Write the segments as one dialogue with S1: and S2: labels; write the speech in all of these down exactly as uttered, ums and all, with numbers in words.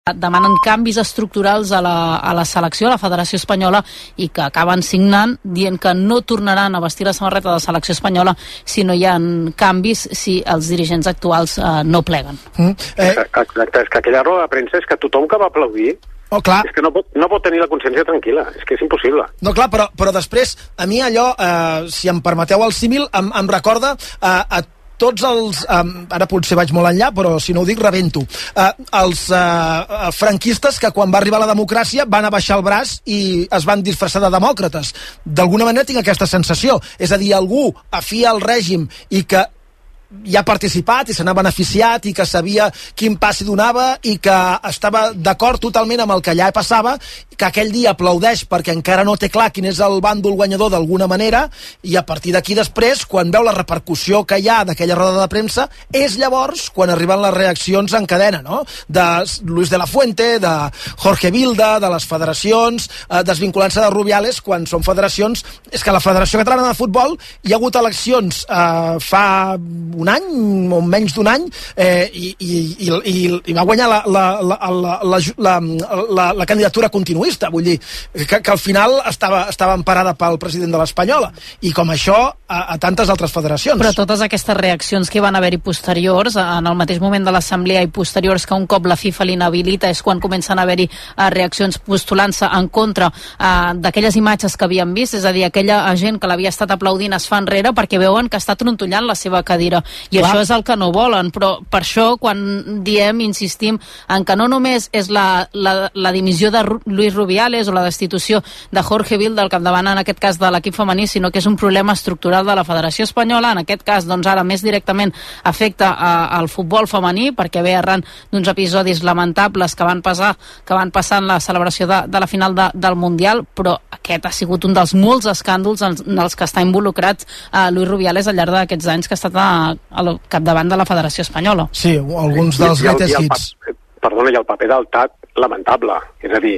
S1: demanen canvis estructurals a la, a la selecció, a la Federació Espanyola, i que acaben signant dient que no tornaran a vestir la samarreta de la selecció espanyola si no hi ha canvis, si els dirigents actuals eh, no pleguen. Mm,
S2: eh... Exacte, és que aquella roda de premsa és que tothom que va aplaudir
S3: Oh, clar.
S2: És que no pot, no pot tenir la consciència tranquil·la, és que és impossible.
S3: No, clar, però, però després, a mi allò, eh, si em permeteu el símil, em, em recorda eh, a tots els, um, ara potser vaig molt enllà, però si no ho dic, rebento, uh, els uh, franquistes que quan va arribar la democràcia van abaixar el braç i es van disfressar de demòcrates. D'alguna manera tinc aquesta sensació. És a dir, algú afí al règim i que hi ha participat i se n'ha beneficiat i que sabia quin passi donava i que estava d'acord totalment amb el que allà passava, que aquell dia aplaudeix perquè encara no té clar quin és el bàndol guanyador d'alguna manera, i a partir d'aquí després, quan veu la repercussió que hi ha d'aquella roda de premsa, és llavors quan arriben les reaccions en cadena, no? De Luis de la Fuente, de Jorge Vilda, de les federacions, eh, desvinculant-se de Rubiales, quan són federacions... És que la Federació Catalana de Futbol hi ha hagut eleccions eh, fa un any, o menys d'un any, eh, i, i, i, i va guanyar la, la, la, la, la, la, la, la candidatura continuista, vull dir, que, que al final estava, estava emparada pel president de l'Espanyola, i com això a, a tantes altres federacions.
S1: Però totes aquestes reaccions que van haver-hi posteriors, en el mateix moment de l'assemblea i posteriors, que un cop la FIFA l'inhabilita, és quan comencen a haver-hi reaccions postulant-se en contra eh, d'aquelles imatges que havien vist, és a dir, aquella gent que l'havia estat aplaudint es fa enrere perquè veuen que està trontollant la seva cadira. I Clar. Això és el que no volen, però per això quan diem, insistim, en que no només és la, la, la dimissió de Ru Luis Rubiales o la destitució de Jorge Vilda al capdavant, en aquest cas de l'equip femení, sinó que és un problema estructural de la Federació Espanyola. En aquest cas, doncs ara més directament afecta a, al futbol femení, perquè ve arran d'uns episodis lamentables que van passar, que van passar en la celebració de, de la final de, del Mundial, però aquest ha sigut un dels molts escàndols en, en els que està involucrat eh, Luis Rubiales al llarg d'aquests anys que ha estat a, a capdavant de la Federació Espanyola.
S3: Sí, alguns dels greatest hits.
S2: Perdona, i el paper del T A T lamentable. És a dir,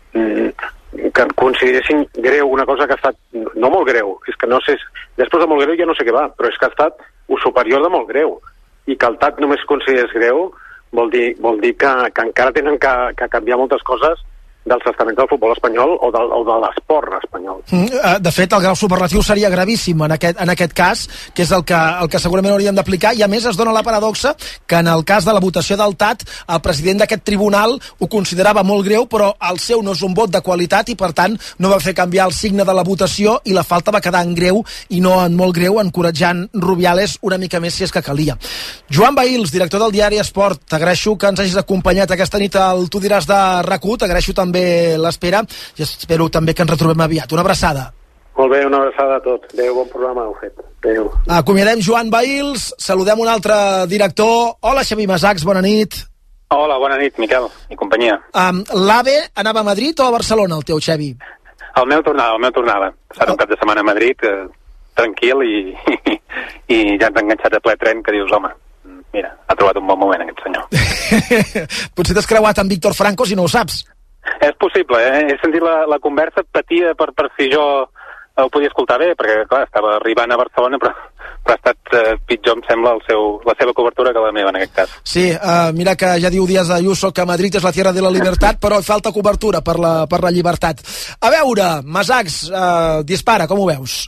S2: que consideressin greu una cosa que ha estat no molt greu, és que no sé, després de molt greu ja no sé què va, però és que ha estat un superior de molt greu, i que el T A T només considerés greu vol dir, vol dir que, que encara tenen que, que canviar moltes coses dels estaments del futbol espanyol o de, o de l'esport espanyol.
S3: De fet, el grau superlatiu seria gravíssim en aquest, en aquest cas, que és el que, el que segurament hauríem d'aplicar, i a més es dona la paradoxa que en el cas de la votació del T A T, el president d'aquest tribunal ho considerava molt greu, però el seu no és un vot de qualitat i per tant no va fer canviar el signe de la votació i la falta va quedar en greu i no en molt greu, encoratjant Rubiales una mica més si és que calia. Joan Bahils, director del diari Esport, t'agraeixo que ens hagis acompanyat aquesta nit al Tu diràs de RAC u, t'agraeixo també l'espera i espero també que ens retrobem aviat. Una abraçada.
S2: Molt bé, una abraçada a tots. Adéu, bon programa heu fet. Adéu.
S3: Acomiadem Joan Bahils, saludem un altre director. Hola, Xavi Masachs, bona nit.
S4: Hola, bona nit, Miquel i companyia.
S3: Um, L'AVE anava a Madrid o a Barcelona, el teu, Xavi?
S4: El meu tornava, el meu tornava. Passat un cap de setmana a Madrid, eh, tranquil, i, i, i ja ens ha enganxat a ple tren, que dius, home, mira, ha trobat un bon moment aquest senyor.
S3: Potser t'has creuat amb Víctor Franco si no ho saps.
S4: És possible, eh? He sentit la, la conversa, patia per, per si jo ho podia escoltar bé, perquè, clar, estava arribant a Barcelona, però, però ha estat eh, pitjor, em sembla, el seu, la seva cobertura que la meva, en aquest cas.
S3: Sí, uh, mira que ja diu Díaz Ayuso que Madrid és la tierra de la libertat, però falta cobertura per la, per la llibertat. A veure, Masachs, uh, dispara, com ho veus?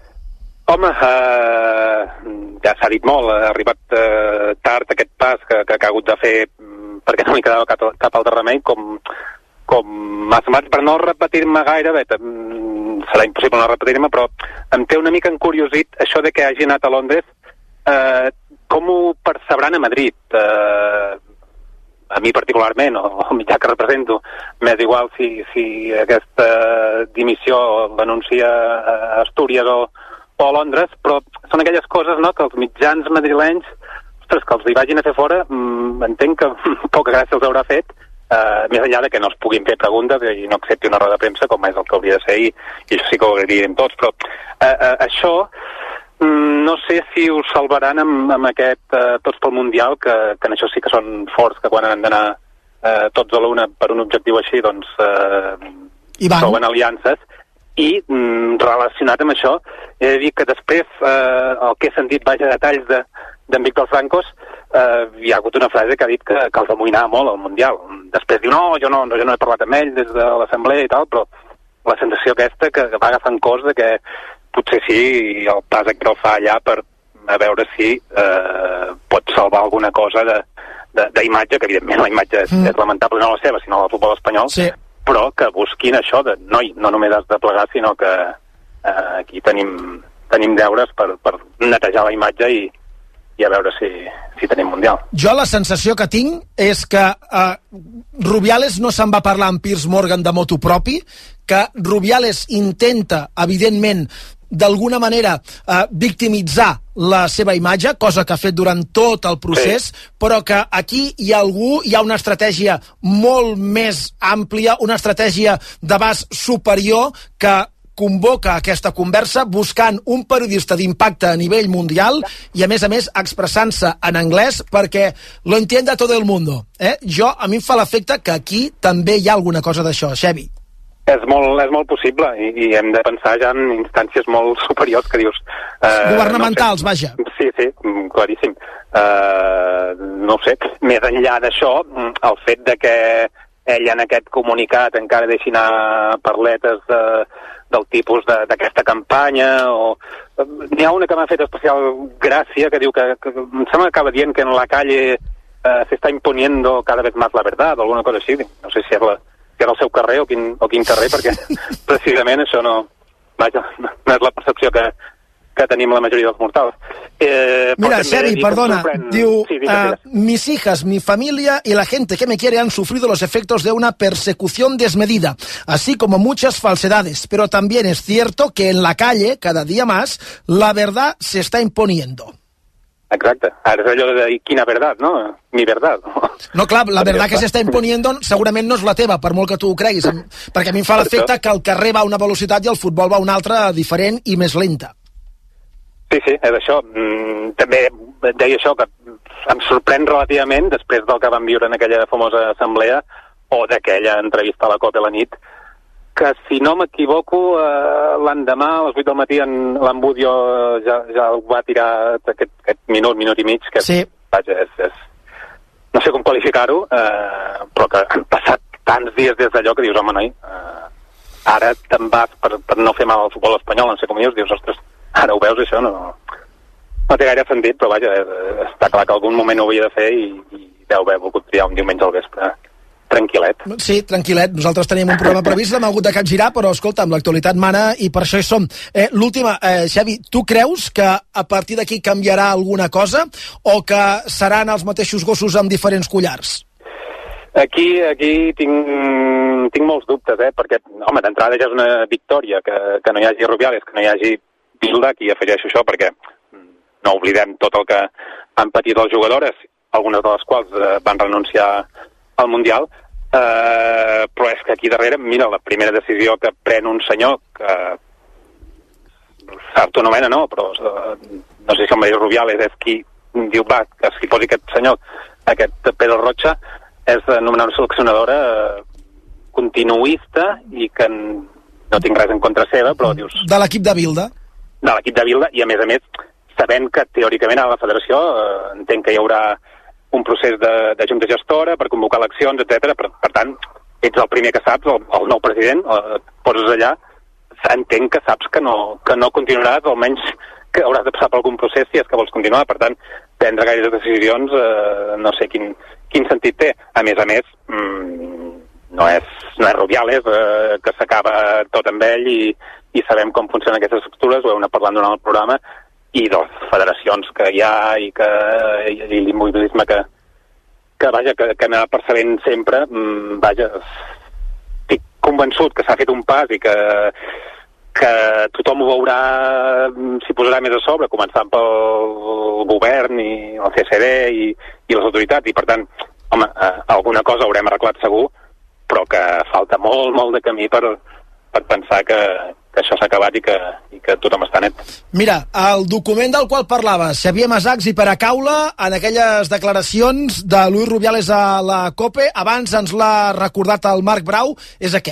S4: Home, eh, ja s'ha dit molt, ha arribat eh, tard aquest pas que, que, que ha hagut de fer perquè no li quedava cap, cap altre remei, com, com m'ha semblat, per no repetir-me gaire, bé, serà impossible no repetir-me, però em té una mica encuriosit això de que hagi anat a Londres, eh, com ho percebran a Madrid. Eh, a mi particularment, o el mitjà que represento, m'és igual si, si aquesta dimissió l'anuncia a Astúries o, o a Londres, però són aquelles coses, no?, que els mitjans madrilenys, ostres, que els hi vagin a fer fora, mmm, entenc que poca gràcia els haurà fet, eh, més enllà de que no es puguin fer preguntes i no accepti una roda de premsa, com és el que hauria de ser, i, i això sí que ho agrairíem tots, però eh, eh, això mm, no sé si us salvaran amb, amb aquest eh, Tots pel Mundial, que, que en això sí que són forts, que quan han d'anar eh, tots a l'una per un objectiu així, doncs eh, troben aliances. I mm, relacionat amb això, he de dir que després eh, el que he sentit, vaja, detalls de d'en Víctor Francos, eh, hi ha hagut una frase que ha dit que, que els amoïnava molt al Mundial. Després diu, no, jo no, jo no he parlat amb ell des de l'assemblea i tal, però la sensació aquesta que, que va agafant cos de que potser sí, el pas aquest el fa allà per a veure si eh, pot salvar alguna cosa de, de, d'imatge, que evidentment la imatge és, mm. és lamentable, no la seva, sinó del futbol espanyol, sí. Però que busquin això de, no, no només has de plegar, sinó que eh, aquí tenim, tenim deures per, per netejar la imatge i, i a veure si, si tenim Mundial.
S3: Jo la sensació que tinc és que eh, Rubiales no se'n va parlar amb Piers Morgan de motu propi, que Rubiales intenta, evidentment, d'alguna manera eh, victimitzar la seva imatge, cosa que ha fet durant tot el procés, sí. Però que aquí hi ha algú, hi ha una estratègia molt més àmplia, una estratègia d'abast superior que convoca aquesta conversa buscant un periodista d'impacte a nivell mundial i, a més a més, expressant-se en anglès perquè lo entienda todo el mundo. Eh? Jo, a mi em fa l'efecte que aquí també hi ha alguna cosa d'això, Xevi.
S4: És molt, és molt possible i, i hem de pensar ja en instàncies molt superiors que dius...
S3: Eh, Governamentals,
S4: no
S3: sé.
S4: Vaja. Sí, sí, claríssim. Eh, no sé, més enllà d'això, el fet de que ell en aquest comunicat encara deixi anar parletes de, del tipus de, d'aquesta campanya o... N'hi ha una que m'ha fet especial gràcia que diu que, que em sembla que acaba dient que en la calle eh, se está imponiendo cada vez más la verdad o alguna cosa així, no sé si és la... que era el seu carrer o quin, o quin carrer, perquè precisament això no, vaja, no és la percepció que, que tenim la majoria dels mortals. Eh,
S3: Mira, Xevi, perdona,
S4: sorprèn...
S3: diu,
S4: sí,
S3: uh, mis hijas, mi familia y la gente que me quiere han sufrido los efectos de una persecución desmedida, así como muchas falsedades, pero también es cierto que en la calle, cada día más, la verdad se está imponiendo.
S4: Exacte, ara és allò de dir quina verdad, no? Mi verdad.
S3: No, clar, la verdad que s'està imponiendo segurament no és la teva, per molt que tu ho creguis, perquè a mi em fa l'efecte que el carrer va a una velocitat i el futbol va a una altra diferent i més lenta.
S4: Sí, sí, és això. Mm, també deia això, que em sorprèn relativament, després del que vam viure en aquella famosa assemblea, o d'aquella entrevista a la COPE a la nit, que si no m'equivoco eh, l'endemà a les vuit del matí en l'Ambudio ja, ja el va tirar aquest, aquest minut, minut i mig que
S3: sí.
S4: Vaja, és, és, no sé com qualificar-ho eh, però que han passat tants dies des d'allò que dius, home noi eh, ara te'n vas per, per no fer mal al futbol espanyol, no sé com dius, dius ostres, ara ho veus això, no, no té gaire sentit, però vaja, eh, està clar que algun moment ho havia de fer i, i deu haver volgut triar un diumenge al vespre tranquil·let.
S3: Sí, tranquil·let. Nosaltres tenim un programa previst, l'hem hagut de capgirar, però escolta, amb l'actualitat mana i per això hi som. Eh, l'última, eh, Xavi, tu creus que a partir d'aquí canviarà alguna cosa o que seran els mateixos gossos amb diferents collars?
S4: Aquí, aquí tinc, tinc molts dubtes, eh? Perquè, home, d'entrada ja és una victòria que, que no hi hagi Rubiales, que no hi hagi Bilda, aquí afegeixo això, perquè no oblidem tot el que han patit les jugadores, algunes de les quals eh, van renunciar al Mundial, eh, però és que aquí darrere, mira, la primera decisió que pren un senyor que Sarto no mena, no, però eh, no sé si el Mario Rubiales és qui diu, va, que s'hi posi aquest senyor, aquest Pedro Rocha, és nomenar una seleccionadora eh, continuista i que no tinc res en contra seva, però dius...
S3: De l'equip de Bilda?
S4: De l'equip de Bilda, i a més a més, sabent que teòricament a la federació eh, entenc que hi haurà un procés de, de junta gestora per convocar eleccions, etcètera. Per, per tant, ets el primer que saps, el, el nou president, eh, et poses allà, entenc que saps que no, que no continuaràs, almenys que hauràs de passar per algun procés si és que vols continuar. Per tant, prendre gaires decisions, eh, no sé quin, quin sentit té. A més a més, mmm, no és, no és Rubiales, eh, que s'acaba tot amb ell i, i sabem com funcionen aquestes estructures, ho heu anat parlant durant el programa, i de les federacions que hi ha i, que, i, i l'immobilisme que, que, vaja, que, que anava percebent sempre, mmm, vaja, estic convençut que s'ha fet un pas i que, que tothom ho veurà, s'hi posarà més a sobre, començant pel govern i el C C D i, i les autoritats, i per tant, home, eh, alguna cosa haurem arreglat segur, però que falta molt, molt de camí per, per pensar que, que això s'ha acabat i que, i que tothom està net.
S3: Mira, el document del qual parlaves, Xavier Masachs i Pere Caula, en aquelles declaracions de Luis Rubiales a la COPE, abans ens l'ha recordat el Marc Brau, és aquest.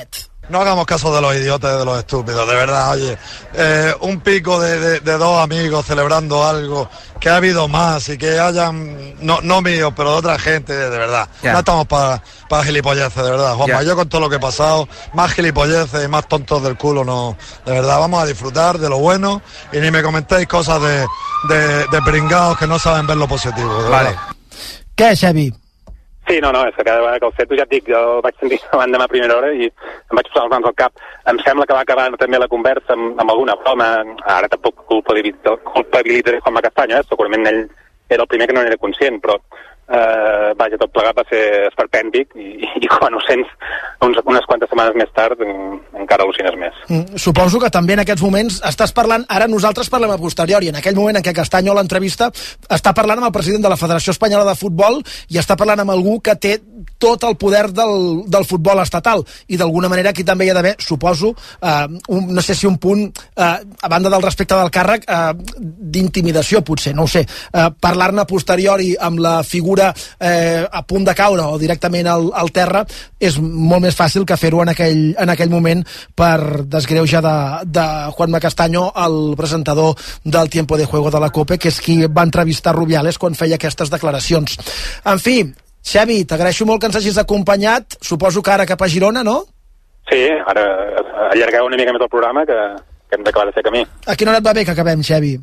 S5: No hagamos caso de los idiotas y de los estúpidos, de verdad, oye. Eh, un pico de, de, de dos amigos celebrando algo, que ha habido más y que hayan, no, no míos, pero de otra gente, de verdad. Yeah. No estamos para pa gilipolleces, de verdad, Juanma. Yeah. Yo con todo lo que he pasado, más gilipolleces y más tontos del culo, no. De verdad, vamos a disfrutar de lo bueno y ni me comentéis cosas de, de, de pringados que no saben ver lo positivo, de vale. verdad.
S3: Què, Xavi?
S4: Sí, no, no, és que cada vegada que el sento, ja et dic, jo vaig sentir abans demà a primera hora i em vaig posar les mans al cap. Em sembla que va acabar també la conversa amb, amb alguna broma. Ara tampoc culpabilitzaré Juanma Castaño, eh? Segurament ell era el primer que no n'era conscient, però eh, vaja, tot plegat va ser esperpèntic i, i quan ho sents uns, unes quantes setmanes més tard encara al·lucines més.
S3: Mm, suposo que també en aquests moments estàs parlant, ara nosaltres parlem a posteriori, en aquell moment en què Castaño a l'entrevista està parlant amb el president de la Federació Espanyola de Futbol i està parlant amb algú que té tot el poder del, del futbol estatal i d'alguna manera aquí també hi ha d'haver, suposo, eh, un, no sé si un punt, eh, a banda del respecte del càrrec, eh, d'intimidació potser, no ho sé, eh, parlar-ne a posteriori amb la figura eh, a punt de caure o directament al, al terra és molt més fàcil que fer-ho en aquell, en aquell moment per desgreujar de, de Juanma Castaño, el presentador del Tiempo de Juego de la COPE, que és qui va entrevistar Rubiales quan feia aquestes declaracions. En fi, Xavi, t'agraeixo molt que ens hagis acompanyat, suposo que ara cap a Girona, no?
S4: Sí, ara allargueu una mica més el programa, que, que hem d'acabar de fer camí.
S3: A quina hora et va bé que acabem, Xavi?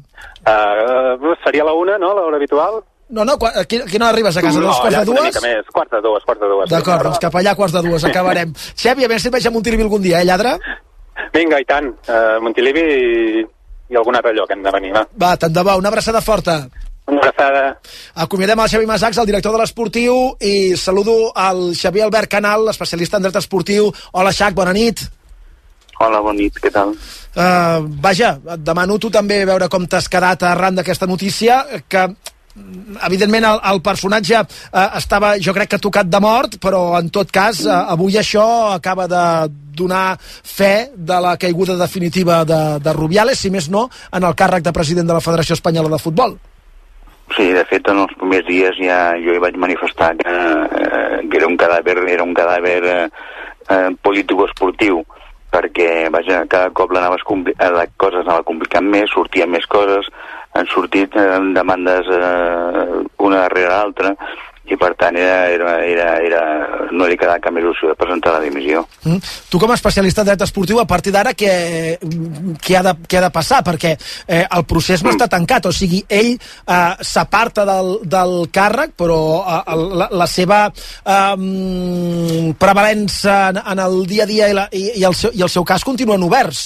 S4: Uh, seria la una, no?, l'hora habitual?
S3: No, no, a quina hora arribes a casa? No, dos quarts de dues?
S4: Una mica més, quarts de dues, quarts de dues.
S3: D'acord, doncs cap allà quarts de dues acabarem. Xavi, a veure si et veig a Montilivi algun dia, eh, lladre?
S4: Vinga, i tant. Uh, Montilivi i, i algun altre lloc hem de venir, va.
S3: Va, tant de bo, una abraçada forta.
S4: Una abraçada.
S3: Acomiadem el Xavi Massacs, el director de l'Esportiu, i saludo al Xavier Albert Canal, especialista en dret esportiu. Hola, Xac, bona nit.
S6: Hola, bona nit, què tal?
S3: Uh, vaja, et demano tu també veure com t'has quedat arran d'aquesta notícia, que evidentment el, el personatge uh, estava, jo crec que tocat de mort, però en tot cas uh, avui això acaba de donar fe de la caiguda definitiva de, de Rubiales, si més no, en el càrrec de president de la Federació Espanyola de Futbol.
S6: Sí, de fet, en els primers dies ja jo hi vaig manifestar que, eh, que era un cadàver, era un cadàver eh, eh, político-esportiu, perquè, vaja, cada cop l'anaves compli- les coses anava complicant més, sortien més coses, han sortit eh, demandes eh, una darrere l'altra, i per tant era, era, era, era, no li quedava cap més opció de presentar la dimissió.
S3: Mm. Tu com a especialista en dret esportiu, a partir d'ara què, què, ha de, què ha de passar? Perquè eh, el procés no mm. està tancat, o sigui, ell eh, s'aparta del, del càrrec, però eh, la, la seva eh, prevalença en, en el dia a dia i, la, i, i, el seu, i el seu cas continuen oberts.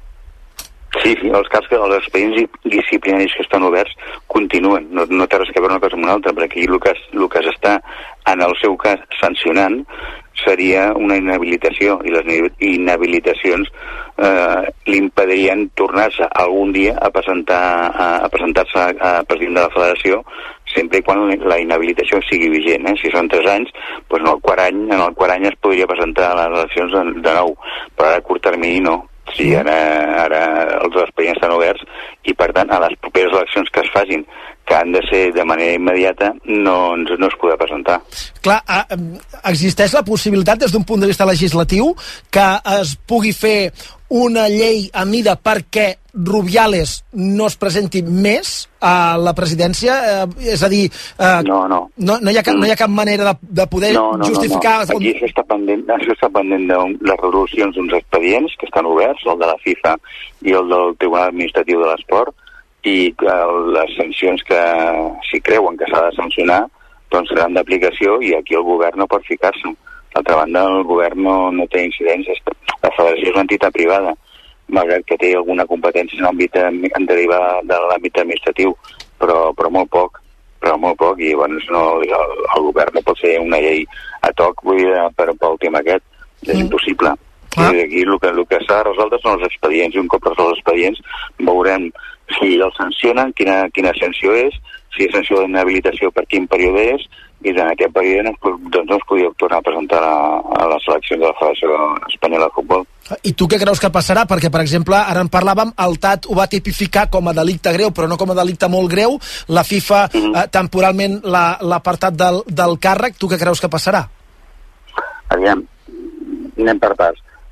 S6: Sí, sí, els casos que els expedients disciplinaris que estan oberts continuen, no, no té res que veure una cosa amb una altra, perquè aquí el que, el que s'està, en el seu cas, sancionant seria una inhabilitació, i les inhabilitacions eh, li impedirien tornar-se algun dia a presentar a, a presentar-se a, a president de la federació, sempre i quan la inhabilitació sigui vigent, eh? Si són tres anys, doncs en el quart any, en el quart any es podria presentar a les eleccions de, de nou, però ara a curt termini no. Sí, ara, ara els expedients estan oberts i, per tant, a les properes eleccions que es facin, que han de ser de manera immediata, no, no es podrà presentar.
S3: Clar, existeix la possibilitat, des d'un punt de vista legislatiu, que es pugui fer una llei a mida perquè Rubiales no es presenti més a la presidència? Eh, és a dir, eh,
S6: no, no.
S3: No, no, hi ha cap, no hi ha cap manera de, de poder
S6: no, no,
S3: justificar...
S6: No, no. Aquí això està pendent, això està pendent de les resolucions d'uns expedients que estan oberts, el de la FIFA i el del Tribunal Administratiu de l'Esport, i les sancions que, si creuen que s'ha de sancionar, doncs seran d'aplicació i aquí el govern no pot ficar-se. D'altra banda, el govern no, no té incidències. La federació és una entitat privada, malgrat que té alguna competència en l'àmbit en derivar de l'àmbit administratiu, però, però molt poc, però molt poc, i bueno, no, el, el govern no pot fer una llei a toc, vull dir, per, pel tema aquest, és mm. impossible. Ah. I aquí el que, el que s'ha de resoldre són els expedients, i un cop resolt els expedients veurem si el sancionen, quina, quina sanció és, si és sanció d'inhabilitació per quin període és, i en aquest període doncs, no es podia tornar a presentar a, a les eleccions de la Federació Espanyola de Futbol.
S3: I tu què creus que passarà? Perquè, per exemple, ara en parlàvem, el T A T ho va tipificar com a delicte greu, però no com a delicte molt greu. La FIFA mm-hmm. eh, temporalment l'ha apartat del, del càrrec. Tu què creus que passarà?
S6: Aviam, anem per parts.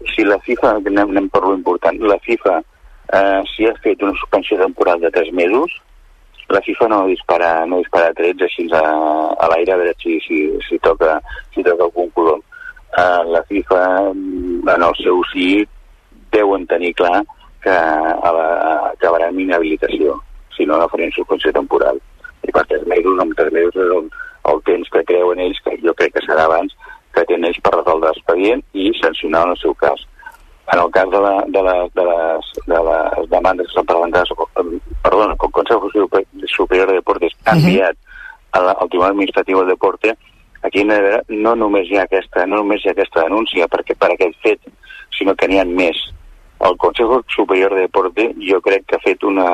S6: si la FIFA, anem, anem per lo important, la FIFA, eh, si ha fet una suspensió temporal de tres mesos, la FIFA no dispara, no dispara trets així a, a l'aire a veure si, si, si, toca, si toca algun color. Uh, la FIFA, en el seu sí, deuen tenir clar que acabarà amb inhabilitació, si no, no farien suspensió temporal. I per tres mesos, amb tres mesos és el, el temps que creuen ells, que jo crec que serà abans, que tenen ells per resoldre l'expedient i sancionar en el seu cas. En el cas de, la, de, la, de, les, de les demandes que s'han presentat, perdona, el Consejo Superior de Deportes ha enviat al, al Tribunal Administratiu del Deporte, aquí no només hi ha aquesta, no només hi ha aquesta denúncia perquè per aquest fet, sinó que n'hi ha més. El Consejo Superior de Deporte jo crec que ha fet una...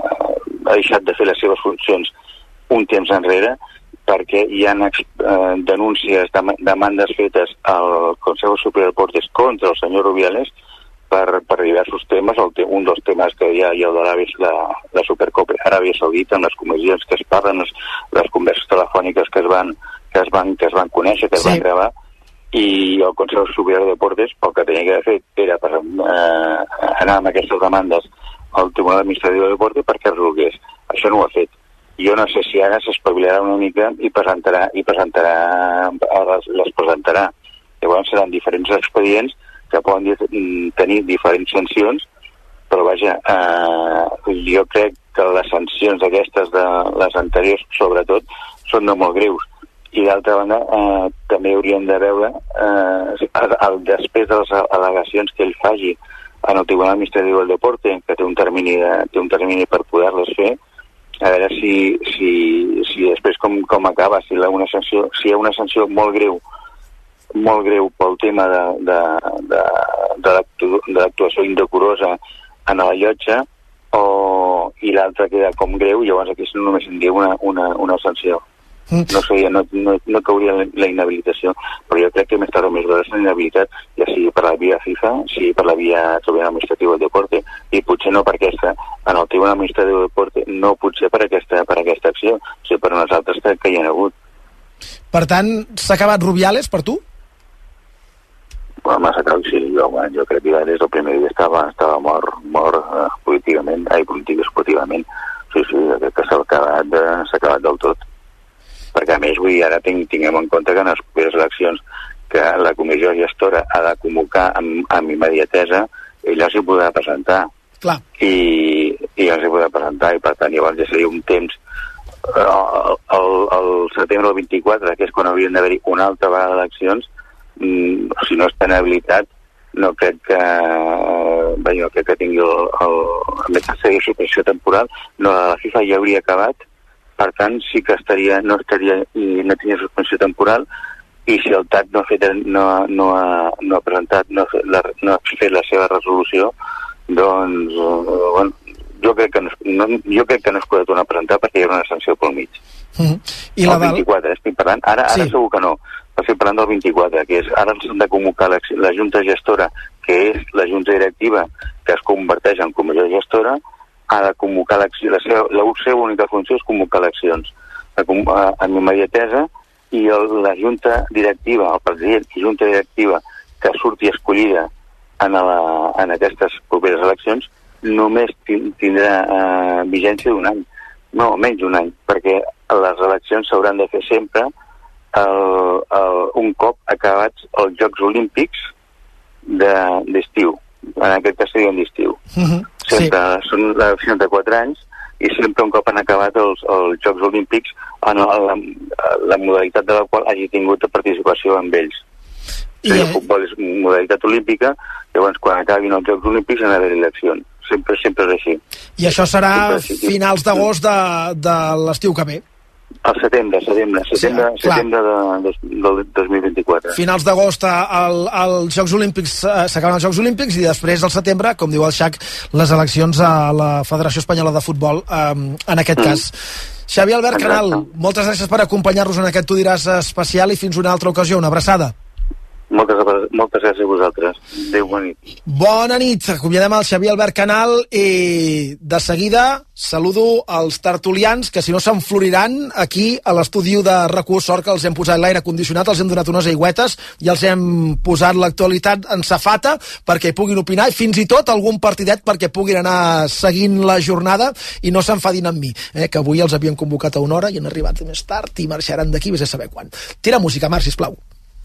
S6: ha deixat de fer les seves funcions un temps enrere perquè hi ha eh, denúncies, demandes fetes al Consejo Superior de Deportes contra el senyor Rubiales per, per diversos temes. El te, un dels temes que hi ha, hi ha de l'Aràbia, la, la Supercopa Aràbia Saudita, en les comissions que es parlen, les, les converses telefòniques que es van, que es van, que es van conèixer, que es sí. van gravar, i el Consejo Superior de Deportes, el que tenia que haver fet era per, eh, anar amb aquestes demandes al Tribunal Administratiu de Deportes perquè es resolgués. Això no ho ha fet. Jo no sé si ara s'espavilarà una mica i presentarà, i presentarà les, les presentarà. Llavors seran diferents expedients que poden tenir diferents sancions, però vaja, eh, jo crec que les sancions aquestes de les anteriors, sobretot, són no molt greus. I d'altra banda, eh, també hauríem de veure, eh, el, després de les al·legacions que ell faci en el Tribunal Administratiu del Deporte, que té un termini, de, té un termini per poder-les fer, a veure si, si, si després com, com acaba, si, la, una sanció, si hi ha una sanció molt greu, molt greu pel tema de, de, de, de, de l'actuació indecorosa en la llotja, o, i l'altra queda com greu, llavors aquí només en diu una, una, una sanció. No sé, no, no, no cauria la inhabilitació, però jo crec que més tard o més d'hora la inhabilitat, ja sigui per la via FIFA, sigui per la via Tribunal Administratiu del Deporte, i potser no per aquesta, en el Tribunal Administratiu del Deporte, no potser per aquesta, per aquesta acció, sinó per unes altres que, que hi ha hagut.
S3: Per tant, s'ha acabat Rubiales per tu?
S6: Bueno, m'ha acabat, sí, jo, bueno, jo crec que des del primer dia estava, estava mort, mort eh, políticament, ai, polític esportivament, sí, sí, crec que s'ha acabat, eh, s'ha acabat del tot. Perquè a més avui ara tinc, tinguem en compte que en les properes eleccions que la comissió gestora ha de convocar amb, amb immediatesa, ella s'hi podrà presentar.
S3: Clar.
S6: I, i els hi podrà presentar, i per tant llavors ja seria un temps el, el, el setembre del vint-i-quatre, que és quan haurien d'haver-hi una altra vegada d'eleccions, mm, si no està en habilitat, no crec que bé, no crec que tingui el, el, el missatge de suspensió temporal, no, la FIFA ja hauria acabat. Per tant, sí que estaria, no estaria i no tenia suspensió temporal, i si el T A C no ha, fet, no, no ha, no ha presentat, no ha, fet la, no ha fet la seva resolució, doncs, bueno, jo crec que no, no, jo crec que no es podrà tornar a presentar perquè hi ha una sanció pel mig.
S3: Mm-hmm. I la
S6: el vint-i-quatre, estic parlant, ara, ara sí. Segur que no, estic parlant del vint-i-quatre, que és, ara s'han de convocar la, la Junta Gestora, que és la Junta Directiva, que es converteix en comissió gestora, ha de convocar l'acció, la seva, la seva única funció és convocar eleccions en immediatesa, i el, la junta directiva, el president i junta directiva que surti escollida en, la, en aquestes properes eleccions només tindrà eh, vigència d'un any, no, menys d'un any, perquè les eleccions s'hauran de fer sempre el, el, un cop acabats els Jocs Olímpics d'estiu. En aquest cas serien d'estiu.
S3: Uh-huh.
S6: Sempre sí. Són seixanta-quatre anys i sempre un cop han acabat els, els Jocs Olímpics en la, la, la modalitat de la qual hagi tingut participació amb ells. I sí, el futbol és modalitat olímpica, llavors quan acabin els Jocs Olímpics han d'haver eleccions. Sempre, sempre és així.
S3: I això serà finals d'agost de, de l'estiu que ve?
S6: Al setembre, setembre, setembre, sí, setembre de, de, del dos mil vint-i-quatre.
S3: Finals d'agost als Jocs Olímpics, s'acaben els Jocs Olímpics, i després, al setembre, com diu el Xac, les eleccions a la Federació Espanyola de Futbol, eh, en aquest mm. cas. Xavier Albert Canal, moltes gràcies per acompanyar-nos en aquest Tu diràs especial, i fins una altra ocasió. Una abraçada.
S6: Moltes, moltes gràcies a vosaltres. Adéu, bona nit.
S3: Bona nit. Acomiadem el Xavier Albert Canal i de seguida saludo els tertulians que si no s'enfloriran aquí a l'estudi de R A C u. Sort que els hem posat l'aire condicionat, els hem donat unes aigüetes i els hem posat l'actualitat en safata perquè puguin opinar i fins i tot algun partidet perquè puguin anar seguint la jornada i no s'enfadin amb mi, eh, que avui els havien convocat a una hora i han arribat més tard i marxaran d'aquí vés a saber quan. Tira música, Marc, sisplau.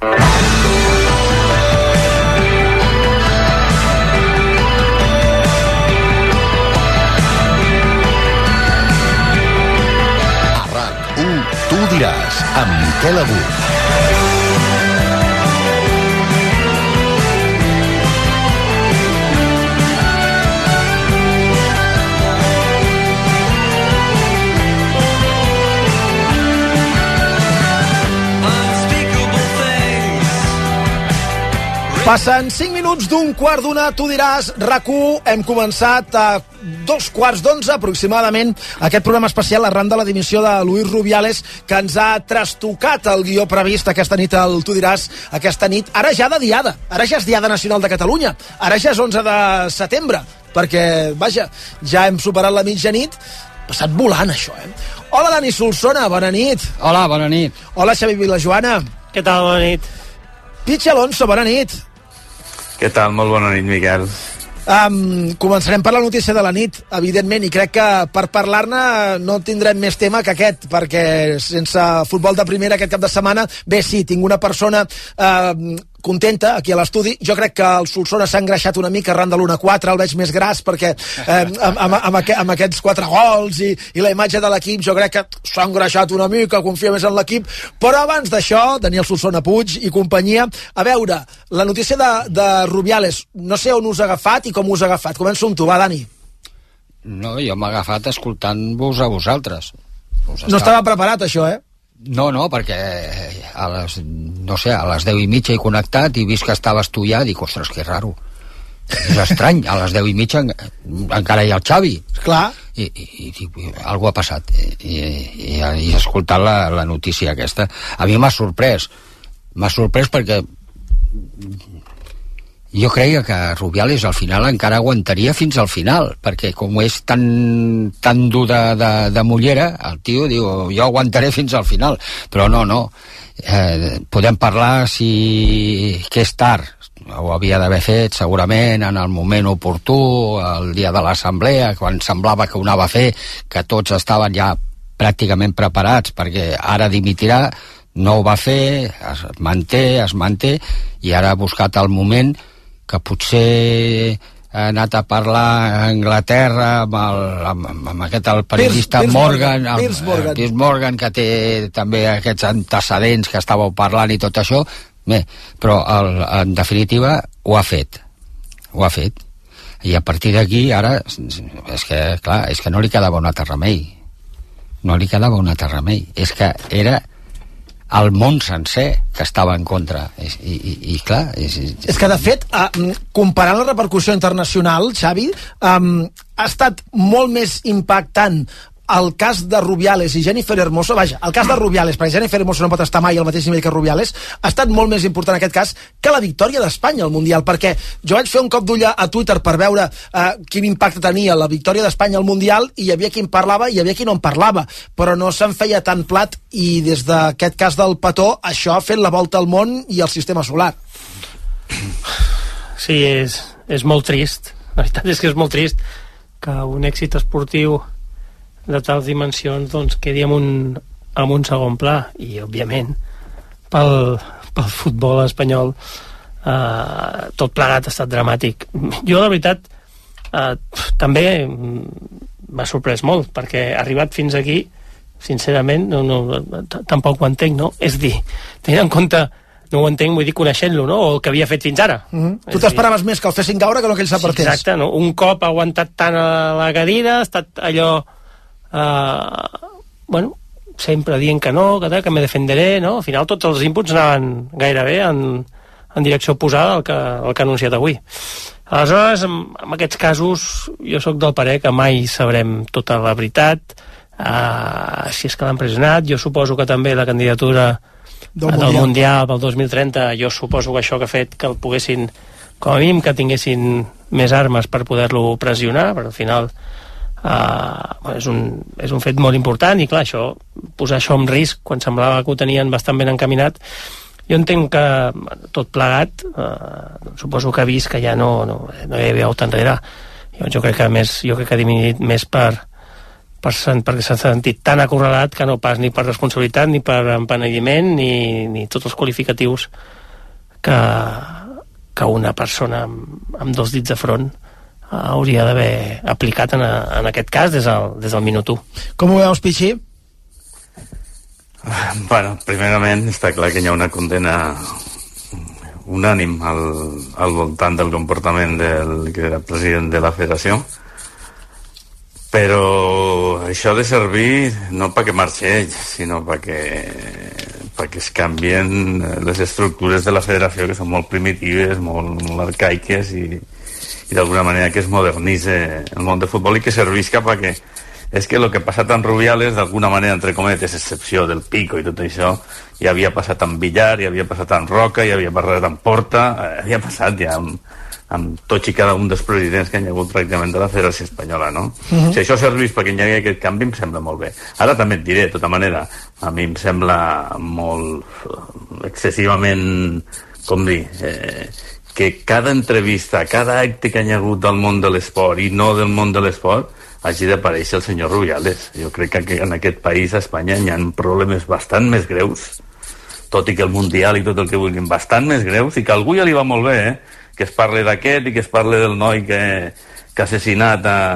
S7: Tu diràs, amb Miquel Agut.
S3: Passen cinc minuts d'un quart d'una, tu diràs, R A C u. Hem començat a dos quarts d'onze aproximadament aquest programa especial arran de la dimissió de Luis Rubiales, que ens ha trastocat el guió previst aquesta nit al Tu diràs, aquesta nit, ara ja de diada, ara ja és Diada Nacional de Catalunya, ara ja és onze de setembre, perquè, vaja, ja hem superat la mitjanit, passat volant això, eh? Hola, Dani Solsona, bona nit.
S8: Hola, bona nit.
S3: Hola, Xavi Vilajoana.
S9: Què tal, bona nit.
S3: Pichi Alonso, bona nit.
S10: Què tal? Molt bona nit, Miquel.
S3: Um, començarem per la notícia de la nit, evidentment, i crec que per parlar-ne no tindrem més tema que aquest, perquè sense futbol de primera aquest cap de setmana, bé, sí, tinc una persona uh, contenta aquí a l'estudi. Jo crec que el Solsona s'ha engreixat una mica arran de l'u a quatre, el veig més gras perquè eh, amb, amb, amb, aqu amb aquests quatre gols i, i la imatge de l'equip jo crec que s'ha engreixat una mica, confia més en l'equip, però abans d'això Daniel Solsona Puig i companyia, a veure, la notícia de, de Rubiales, no sé on us ha agafat i com us ha agafat. Començo amb tu, va, Dani.
S8: No, jo m'ha agafat escoltant-vos a vosaltres. Us
S3: no estava preparat això, eh?
S8: No, no, perquè a les, no sé, a les deu i mitja he connectat i vist que estaves tu ja, dic, ostres, que raro. És estrany, a les deu i mitja en, encara hi ha el Xavi.
S3: Clar.
S8: I, i, i dic, algú ha passat. I, i, i he escoltat la, la notícia aquesta. A mi m'ha sorprès. M'ha sorprès perquè jo creia que Rubiales al final encara aguantaria fins al final, perquè com és tan, tan dur de, de, de mullera, el tio diu, jo aguantaré fins al final, però no, no. Eh, podem parlar si que és tard, ho havia d'haver fet segurament en el moment oportú, el dia de l'assemblea, quan semblava que ho anava a fer, que tots estaven ja pràcticament preparats, perquè ara dimitirà, no ho va fer, es manté, es manté, i ara ha buscat el moment que potser ha anat a parlar a Anglaterra amb, el, amb, amb aquest el periodista Piers, Morgan, amb,
S3: Piers Morgan.
S8: Piers Morgan, que té també aquests antecedents que estàveu parlant i tot això. Bé, però el, en definitiva ho ha fet. Ho ha fet. I a partir d'aquí ara és que, clar, és que no li quedava un altre remei. No li quedava un altre remei. És que era el món sencer que estava en contra i, i, i clar és, és...
S3: és que de fet uh, comparant la repercussió internacional, Xavi, um, ha estat molt més impactant el cas de Rubiales i Jennifer Hermoso, vaja, el cas de Rubiales, perquè Jennifer Hermoso no pot estar mai al mateix nivell que Rubiales, ha estat molt més important en aquest cas que la victòria d'Espanya al Mundial, perquè jo vaig fer un cop d'ull a Twitter per veure uh, quin impacte tenia la victòria d'Espanya al Mundial i hi havia qui en parlava i hi havia qui no en parlava, però no se'n feia tant plat i des d'aquest cas del petó això ha fet la volta al món i al sistema solar.
S9: Sí, és, és molt trist, la veritat és que és molt trist que un èxit esportiu de tals dimensions doncs quedi en un, en un segon pla i òbviament pel, pel futbol espanyol eh, tot plegat ha estat dramàtic. Jo la veritat eh, també m'ha sorprès molt perquè ha arribat fins aquí sincerament no, no, tampoc ho entenc, no? És dir, tenint en compte no ho entenc, vull dir, coneixent-lo, no? O el que havia fet fins ara.
S3: Mm-hmm. Tu t'esperaves més que el fessin caure que no que ell s'apartés.
S9: Sí, exacte, no? Un cop ha aguantat tant a la cadira, ha estat allò Uh, bueno, sempre dient que no, que, que me defenderé, no? Al final tots els inputs anaven gairebé en, en direcció oposada al que, al que ha anunciat avui. Aleshores, en, en aquests casos jo sóc del parer que mai sabrem tota la veritat, uh, si és que l'han pressionat. Jo suposo que també la candidatura
S3: del
S9: del
S3: Mundial.
S9: Mundial del dos mil trenta. Jo suposo que això que ha fet que el poguessin, com a mínim que tinguessin més armes per poder-lo pressionar, però al final uh, és, un, és un fet molt important, i clar, això, posar això en risc quan semblava que ho tenien bastant ben encaminat. Jo entenc que tot plegat, uh, suposo que ha vist que ja no, no, no hi havia volta enrere. Jo, jo crec que més, jo crec que ha diminuït més per, per perquè s'ha sentit tan acorralat que no pas ni per responsabilitat, ni per empenediment, ni, ni tots els qualificatius que, que una persona amb, amb dos dits de front hauria d'haver aplicat en, a, en aquest cas des del, des del minut u.
S3: Com ho veus, Pichi?
S10: Bueno, primerament està clar que hi ha una condena unànim al, al voltant del comportament del que era president de la federació, però això ha de servir no perquè marxi ell, sinó perquè, perquè es canvien les estructures de la federació, que són molt primitives, molt, molt arcaiques, i, i d'alguna manera que es modernitze el món del futbol i que servisca perquè és que el que ha passat amb Rubiales, d'alguna manera, entre cometes, excepció del Pico i tot això, ja havia passat amb Villar, ja havia passat amb Roca, ja havia passat amb Porta, eh, havia passat ja amb, amb tots i cada un dels presidents que hi ha hagut pràcticament de la Federació Espanyola, no? Uh-huh. Si això serveix perquè hi hagi aquest canvi, em sembla molt bé. Ara també et diré, de tota manera, a mi em sembla molt excessivament, com dir, eh, que cada entrevista, cada acte que hi ha hagut del món de l'esport i no del món de l'esport, hagi d'aparèixer el senyor Rubiales. Jo crec que en aquest país, a Espanya, hi ha problemes bastant més greus, tot i que el Mundial i tot el que vulguin, bastant més greus, i que a algú ja li va molt bé, eh? Que es parli d'aquest i que es parli del noi que, que ha assassinat a,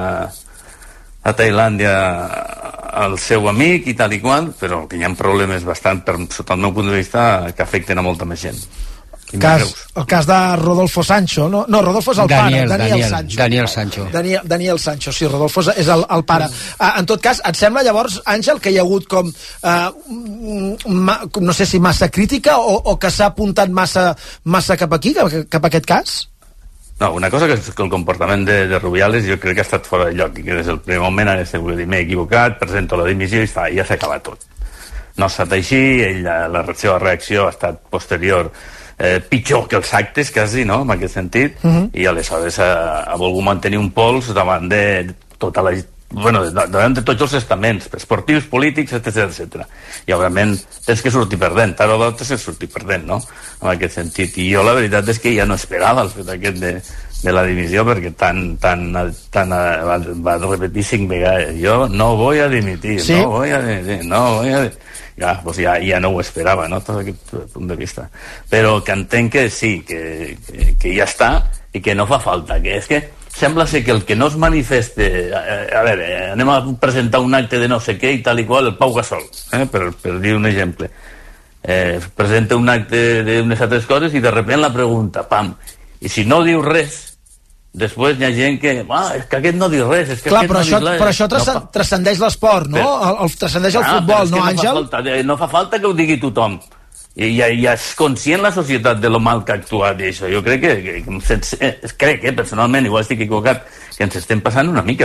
S10: a Tailàndia el seu amic i tal i qual, però que hi ha problemes bastant, per, sota el meu punt de vista, que afecten a molta més gent.
S3: Cas, el cas de Rodolfo Sancho, no? No, Rodolfo és el
S8: Daniel,
S3: pare, Daniel,
S8: Daniel
S3: Sancho.
S8: Daniel Sancho.
S3: Daniel, Daniel Sancho, sí, Rodolfo és el, el pare. Uh, en tot cas, et sembla llavors, Àngel, que hi ha hagut com, uh, ma, no sé si massa crítica o, o que s'ha apuntat massa, massa cap aquí, cap, cap a aquest cas?
S10: No, una cosa que és que el comportament de, de Rubiales jo crec que ha estat fora de lloc i que des del primer moment ha de ser, m'he equivocat, presento la dimissió i està, ja s'ha acabat tot. No ha estat així, ell, la, la seva reacció ha estat posterior, eh, pitjor que els actes, quasi, no?, en aquest sentit, uh-huh. I aleshores ha, ha volgut mantenir un pols davant de tota la... bueno, davant de tots els estaments, esportius, polítics, etcètera, etcètera. I, òbviament, tens que sortir perdent, tard o d'altre tens que sortir perdent, no?, en aquest sentit. I jo la veritat és que ja no esperava el fet aquest de, de la dimissió, perquè tan, tan, tan va, va repetir cinc vegades, jo no voy a dimitir, sí? no voy a dimitir, no voy a... Ja, doncs ja, ja no ho esperava, no?, tot aquest punt de vista. Però que entenc que sí, que, que, que ja està i que no fa falta, que és que sembla ser que el que no es manifeste, a, a veure, anem a presentar un acte de no sé què i tal i qual, el Pau Gasol, eh, per, per dir un exemple, eh, presenta un acte d'unes altres coses i de sobte la pregunta, pam, i si no diu res, després hi ha gent que, ah, és que aquest no diu res, és que
S3: clar,
S10: aquest
S3: però
S10: no
S3: això,
S10: diu res.
S3: Però això trascend, no, transcendeix l'esport, no? Però, el, el, transcendeix el ah, futbol, no, Àngel?
S10: No fa, falta, no fa falta que ho digui tothom. I ja, ja és conscient la societat de lo mal que ha actuat i això. Jo crec que, que, que sense, eh, crec, eh, personalment, igual estic equivocat, que ens estem passant una mica.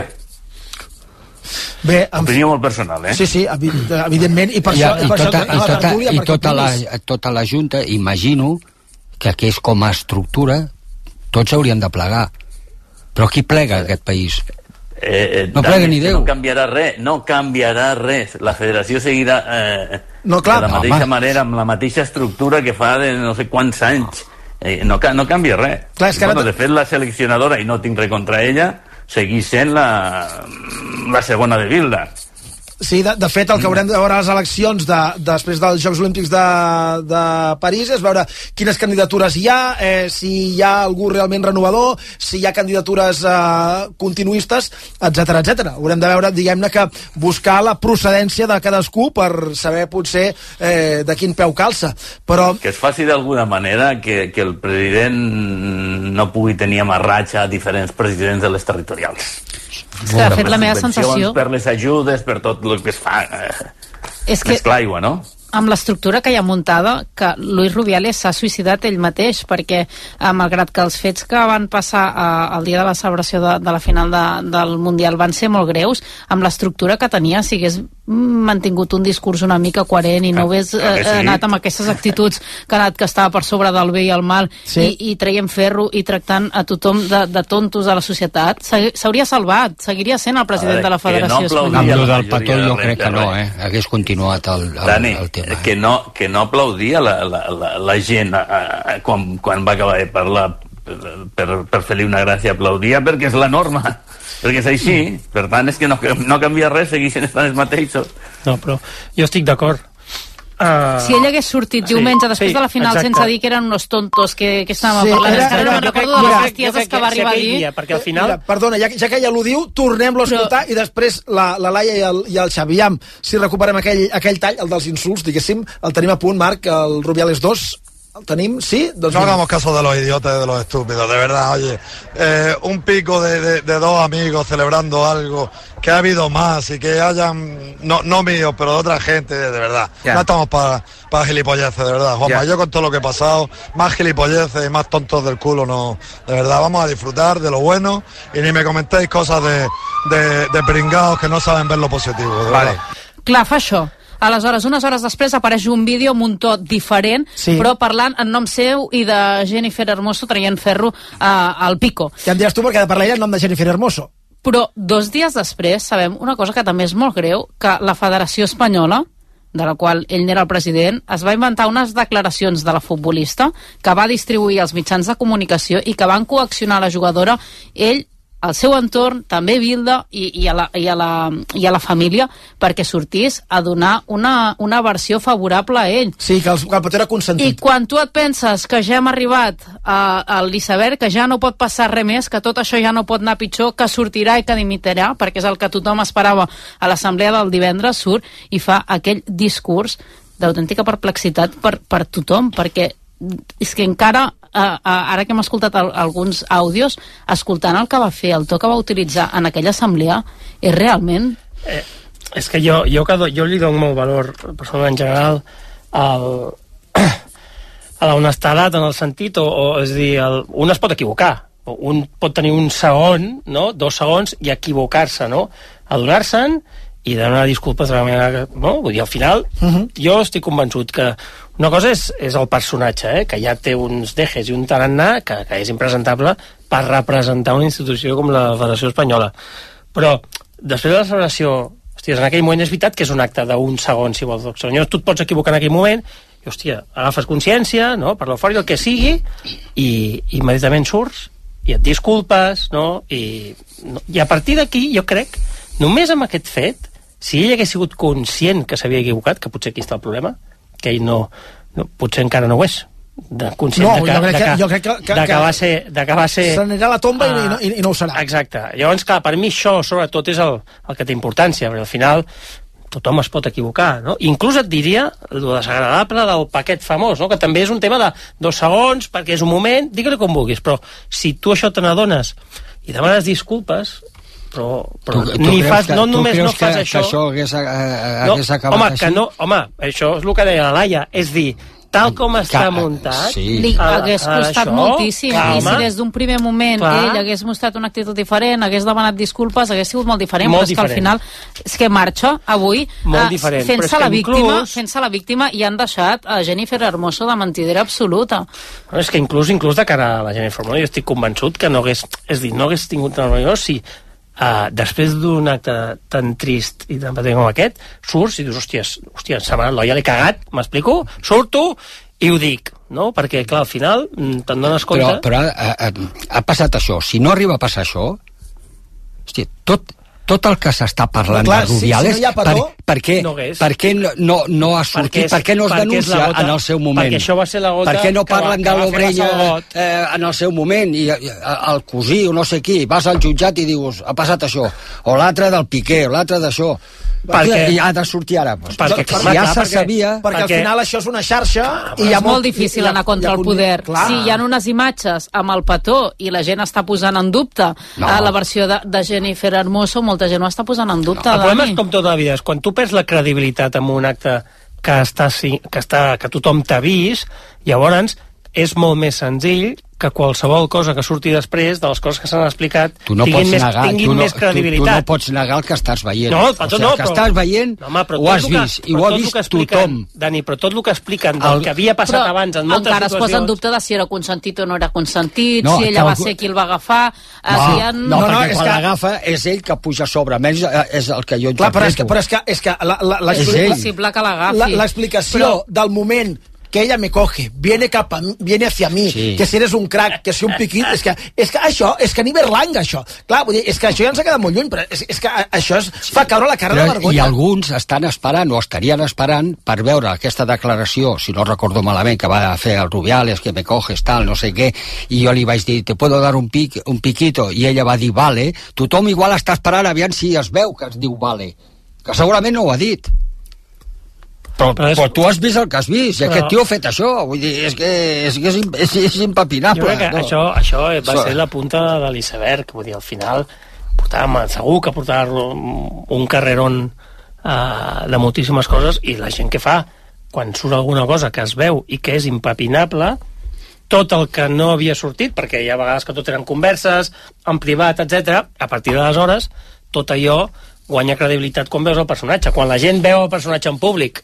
S3: Bé,
S10: opinió molt personal, eh?
S3: Sí, sí, evidentment, i per
S8: I,
S3: això...
S8: i,
S3: per
S8: tota,
S3: això
S8: i, tota, i tota, la,
S3: tota
S8: la Junta, imagino que aquí és com a estructura tots haurien de plegar. Però qui plega aquest país?
S10: Eh, eh,
S8: no plega ni Déu.
S10: No canviarà res, no canviarà res. La federació seguirà eh,
S3: no, clar,
S10: de la mateixa
S8: home.
S10: manera, amb la mateixa estructura que fa de no sé quants anys. Eh, no, no canvia res.
S3: Clar, és que
S10: bueno,
S3: ara...
S10: De fet, la seleccionadora, i no tinc res contra ella, segueix sent la, la segona de Bilda.
S3: Sí, de, de fet, el que haurem de veure a les eleccions de, després dels Jocs Olímpics de, de París és veure quines candidatures hi ha, eh, si hi ha algú realment renovador, si hi ha candidatures eh, continuistes, etcètera, etcètera. Haurem de veure, diguem-ne, que buscar la procedència de cadascú per saber, potser, eh, de quin peu calça. Però...
S10: Que es faci d'alguna manera que, que el president no pugui tenir amarratge a diferents presidents de les territorials.
S1: És que, de fet, la meva sensació...
S10: Per les ajudes, per tot el que es fa. Eh,
S1: és que...
S10: Mesclar aigua, no?
S1: amb l'estructura que hi ha muntada, que Luis Rubiales s'ha suïcidat ell mateix, perquè eh, malgrat que els fets que van passar eh, el dia de la celebració de, de la final de, del Mundial van ser molt greus, amb l'estructura que tenia, si hagués mantingut un discurs una mica coherent i no hagués eh, sí. anat amb aquestes actituds que ha anat que estava per sobre del bé i el mal sí. i, i traient ferro i tractant a tothom de, de tontos de la societat, s'hauria salvat, seguiria sent el president de la Federació
S8: no
S1: Espanyola.
S8: Amb el del petó jo crec que no, eh? Hagués continuat el, el,
S10: Dani,
S8: el tema.
S10: Que no, que no aplaudia la, la, la, la gent a, a, quan, quan va acabar de parlar per, per fer-li una gràcia, aplaudia perquè és la norma, perquè és així, per tant és que no, no canvia res, segueixen estant els mateixos.
S9: No, però jo estic d'acord. Uh,
S1: si ell hagués sortit sí, diumenge després sí, de la final exacte. sense dir que eren unos tontos que, que estàvem sí, parlant, era, era, no recordo de les bestieses que va arribar a dir.
S9: Dia, perquè al final...
S3: Mira, perdona, ja, ja que ella l'ho tornem-lo a escoltar però... i després la, la Laia i el, i el Xaviam, si recuperem aquell, aquell tall, el dels insults, diguéssim, el tenim a punt, Marc, el Rubiales dos, el tenim, sí? Doncs
S5: no hagamos caso de los idiotas y de los estúpidos, de verdad, oye, eh, un pico de, de, de dos amigos celebrando algo, que ha habido más y que hayan, no, no míos, pero de otra gente, de verdad. Yeah. No estamos para pa gilipolleces, de verdad, Juanma. Yeah. Yo con todo lo que he pasado, más gilipolleces y más tontos del culo, no. De verdad, vamos a disfrutar de lo bueno y ni me comentéis cosas de, de, de pringados que no saben ver lo positivo, de vale. verdad.
S1: Clar, fa això. Aleshores, unes hores després apareix un vídeo amb un to diferent, sí. però parlant en nom seu i de Jennifer Hermoso traient ferro uh, al pico.
S3: Ja em diràs tu perquè ha de parlar ella en nom de Jennifer Hermoso.
S1: Però dos dies després sabem una cosa que també és molt greu, que la Federació Espanyola, de la qual ell n'era el president, es va inventar unes declaracions de la futbolista que va distribuir als mitjans de comunicació i que van coaccionar la jugadora, ell, al seu entorn, també Bilda i, i, a la, i, a la, i a la família, perquè sortís a donar una, una versió favorable a ell.
S3: Sí, que el, que el petó era consentit.
S1: I quan tu et penses que ja hem arribat a, a l'iceberg, que ja no pot passar res més, que tot això ja no pot anar pitjor, que sortirà i que dimitirà, perquè és el que tothom esperava a l'assemblea del divendres, surt i fa aquell discurs d'autèntica perplexitat per, per tothom, perquè és que encara, uh, uh, ara que hem escoltat al, alguns àudios, escoltant el que va fer, el to que va utilitzar en aquella assemblea, és realment...
S9: Eh, és que jo, jo, jo li dono molt valor, personalment en general, al, a l'honestedat en el sentit, o, o és a dir, el, un es pot equivocar, un pot tenir un segon, no? dos segons, i equivocar-se, no? Adonar-se'n i demanar disculpes de la manera que... No? Vull dir, al final, uh -huh. jo estic convençut que una cosa és, és el personatge, eh? Que ja té uns dejes i un tarannà que, que és impresentable per representar una institució com la Federació Espanyola. Però, després de la celebració, hòstia, en aquell moment és veritat que és un acte d'un segon, si vols. Llavors, tu et pots equivocar en aquell moment i, hòstia, agafes consciència, no? Per l'eufòria, el que sigui, i, i immediatament surts i et disculpes, no? I, no? I a partir d'aquí, jo crec, només amb aquest fet, si ell hagués sigut conscient que s'havia equivocat, que potser aquí està el problema, que ell no, no potser encara no ho és, de conscient
S3: no,
S9: de que,
S3: jo crec que,
S9: de que,
S3: jo crec que, que,
S9: de que va ser, de que va ser
S3: se n'anirà a la tomba uh, i, no, i, i no ho serà.
S9: Exacte. Llavors, clar, per mi això sobretot és el, el que té importància, perquè al final tothom es pot equivocar, no? Inclús et diria el desagradable del paquet famós, no? Que també és un tema de dos segons, perquè és un moment, digue-li com vulguis, però si tu això te n'adones i demanes disculpes, però, però tu, tu ni fas,
S8: que,
S9: no només no fas
S8: que,
S9: això...
S8: que això hagués, hagués
S9: no,
S8: acabat
S9: home,
S8: així?
S9: Que no, home, això és el que deia la Laia, és dir, tal com està que, muntat...
S8: Sí.
S1: Li hagués costat
S9: això,
S1: moltíssim,
S9: calma,
S1: i si des d'un primer moment clar, ell hagués mostrat una actitud diferent, hagués demanat disculpes, hagués sigut molt diferent,
S9: molt
S1: però és
S9: diferent.
S1: que al final és que marxa avui uh, fent-se la víctima, inclús... fent-se la víctima i han deixat a Jennifer Hermoso de mentidera absoluta.
S9: No, és que inclús inclús de cara a la Jennifer Hermoso jo estic convençut que no hagués, és dir, no hagués tingut una reunió si Uh, després d'un acte tan trist i tan patent com aquest, surts i dius, hòstia, hòstia, s'ha manat l'olla, l'he cagat, m'explico? Surto i ho dic, no? Perquè, clar, al final te'n dones compte...
S8: Però, però ha, ha, ha passat això. Si no arriba a passar això, hòstia, tot, tot el que s'està parlant clar, de Rubiales, si, si no per, per què no, per què no, no, no ha sortit, és, per què no es denuncia gota, en el seu moment?
S9: Perquè això va ser la gota...
S8: Per què no parlen
S9: va,
S8: de l'Obrella eh, en el seu moment, i el cosí o no sé qui, vas al jutjat i dius, ha passat això, o l'altre del Piqué, o l'altre d'això... Perquè, i ha de sortir ara pues, perquè, perquè, si ja se sabia
S3: perquè, perquè al final això és una xarxa
S1: ah, i és molt difícil i, anar contra el poder. Clar. Si hi ha unes imatges amb el petó i la gent està posant en dubte no. la versió de, de Jennifer Hermoso, molta gent ho està posant en dubte.
S9: No. El problema és com tota la vida, és quan tu perds la credibilitat en un acte que, està, que, està, que tothom t'ha vist, llavors és molt més senzill que qualsevol cosa que surti després de les coses que s'han explicat
S8: no
S9: tinguin, més,
S8: negar,
S9: tinguin
S8: no,
S9: més credibilitat.
S8: Tu, tu no pots negar el que estàs veient.
S9: No,
S8: o sigui,
S9: no,
S8: el que
S9: però,
S8: estàs veient
S9: no, home,
S8: ho has vist,
S9: que,
S8: i ho ha vist tothom.
S9: Dani, però tot el que expliquen del
S8: el,
S9: que havia passat
S1: però
S9: abans en moltes
S1: encara
S9: situacions...
S1: es posa en dubte de si era consentit o no era consentit,
S8: no,
S1: si ella va
S8: el...
S1: ser qui el va agafar...
S8: No,
S1: havien...
S8: no, no,
S3: no,
S8: perquè
S3: és
S8: quan
S3: que...
S8: l'agafa és ell que puja a sobre. Almenys és el que jo
S3: Clar, però és que,
S8: interpreto.
S3: però és que, és que la, la, la,
S1: és possible que l'agafi.
S3: L'explicació
S1: però...
S3: del moment que ella me coge, viene, cap a, viene hacia mí, sí. que si eres un crack, que si un piquit, és que, és que això, és que ni Berlanga, això. Clar, vull dir, és que això ja ens ha quedat molt lluny, però és, és que això es fa caure la cara però, de vergonya.
S8: I alguns estan esperant, o estarien esperant, per veure aquesta declaració, si no recordo malament, que va fer el Rubiales, que me coges, tal, no sé què, i jo li vaig dir, te puedo dar un, pic, un piquito, i ella va dir, vale, tothom igual està esperant, aviam si es veu que es diu vale, que segurament no ho ha dit. Però, però, és... però tu has vist el que has vist, i però... aquest tio ha fet això, vull dir, és que és, és, és, és impepinable.
S9: Jo crec que
S8: no?
S9: això, això va so... ser la punta de l'iceberg, vull dir, al final portàvem, segur que portàvem un carrerón uh, de moltíssimes coses, i la gent que fa, quan surt alguna cosa que es veu i que és impepinable, tot el que no havia sortit, perquè hi ha vegades que tot eren converses, en privat, etcètera, a partir d'aleshores, tot allò guanya credibilitat quan veus el personatge. Quan la gent veu el personatge en públic,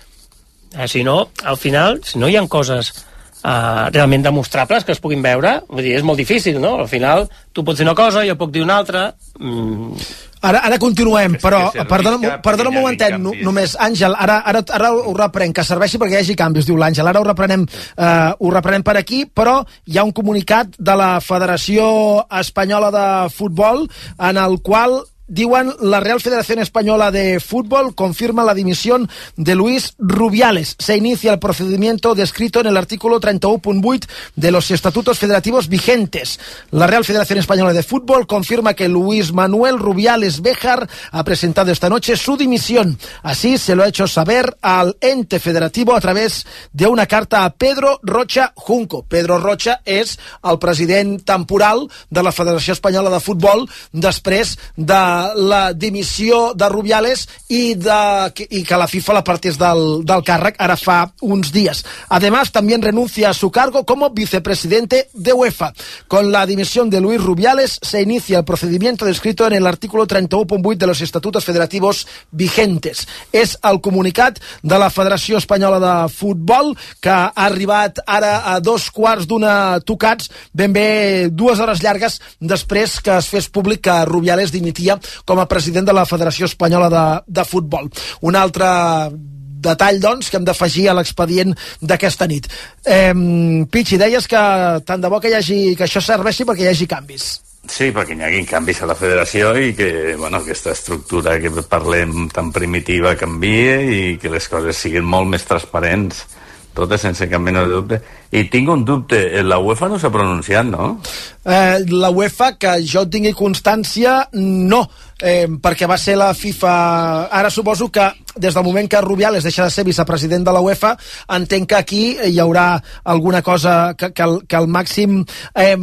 S9: Eh, si no, al final, si no hi ha coses uh, realment demostrables que es puguin veure, vull dir, és molt difícil, no? Al final, tu pots dir una cosa, jo puc dir una altra... Mm.
S3: Ara, ara continuem, però perdona, perdona un momentet, no, només, Àngel, ara, ara, ara ho reprenc, que serveixi perquè hi hagi canvis, diu l'Àngel, ara ho reprenem, eh, ho reprenem per aquí, però hi ha un comunicat de la Federació Espanyola de Futbol en el qual diuen: la Real Federación Española de Fútbol confirma la dimisión de Luis Rubiales. Se inicia el procedimiento descrito en el artículo treinta u punt vuit de los estatutos federativos vigentes. La Real Federación Española de Fútbol confirma que Luis Manuel Rubiales Béjar ha presentado esta noche su dimisión. Así se lo ha hecho saber al ente federativo a través de una carta a Pedro Rocha Junco. Pedro Rocha és el president temporal de la Federació Espanyola de Futbol després de la dimissió de Rubiales i, de, i que la FIFA la partés del, del càrrec ara fa uns dies. Además, también renuncia a su cargo como vicepresidente de UEFA. Con la dimisión de Luis Rubiales se inicia el procedimiento descrito en el artículo treinta u punt vuit de los estatutos federativos vigentes. És el comunicat de la Federació Espanyola de Futbol que ha arribat ara a dos quarts d'una tocats, ben bé dues hores llargues després que es fes públic que Rubiales dimitia com a president de la Federació Espanyola de, de Futbol. Un altre detall, doncs, que hem d'afegir a l'expedient d'aquesta nit. Eh, Pichi, deies que tant de bo que, hi hagi, que això serveixi perquè hi hagi canvis.
S10: Sí, perquè hi hagi canvis a la federació i que, bueno, aquesta estructura que parlem tan primitiva canvie i que les coses siguin molt més transparents, totes sense cap mena de dubte. I tinc un dubte, la UEFA no s'ha pronunciat, no?
S3: Eh, la UEFA, que jo tingui constància, no, eh, perquè va ser la FIFA... Ara suposo que des del moment que Rubiales deixa de ser vicepresident de la UEFA, entenc que aquí hi haurà alguna cosa que, que, el, que el màxim... Eh,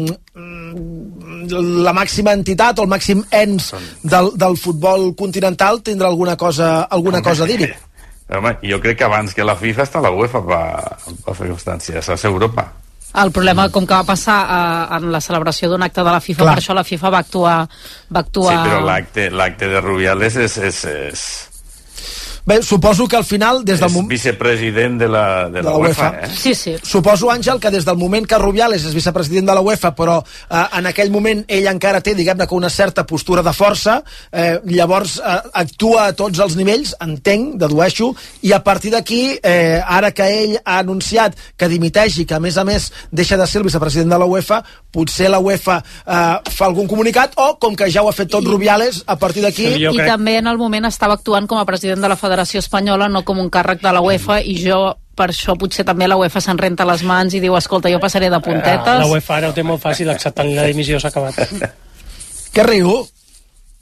S3: la màxima entitat o el màxim ens del, del futbol continental tindrà alguna cosa, alguna cosa a dir-hi.
S10: Home, jo crec que abans que la FIFA està la UEFA va, va fer constància, és Europa.
S1: El problema, com que va passar eh, en la celebració d'un acte de la FIFA, clar, per això la FIFA va actuar... Va actuar...
S10: Sí, però l'acte l'acte de Rubiales és... és, és...
S3: Bé, suposo que al final... Des del
S10: és
S3: moment...
S10: vicepresident de la, de la, de la UEFA. UEFA eh?
S1: Sí, sí.
S3: Suposo, Àngel, que des del moment que Rubiales és vicepresident de la UEFA, però eh, en aquell moment ell encara té, diguem-ne, una certa postura de força, eh, llavors eh, actua a tots els nivells, entenc, dedueixo, i a partir d'aquí, eh, ara que ell ha anunciat que dimiteix i que, a més a més, deixa de ser el vicepresident de la UEFA, potser la UEFA eh, fa algun comunicat, o, com que ja ho ha fet tot I... Rubiales, a partir d'aquí...
S1: Sí, I crec... també en el moment estava actuant com a president de la Federació Espanyola, no com un càrrec de la UEFA, i jo per això potser també la UEFA se'n renta les mans i diu, escolta, jo passaré de puntetes.
S9: La UEFA ara ho té molt fàcil, acceptant la dimissió s'ha acabat.
S3: Què riu?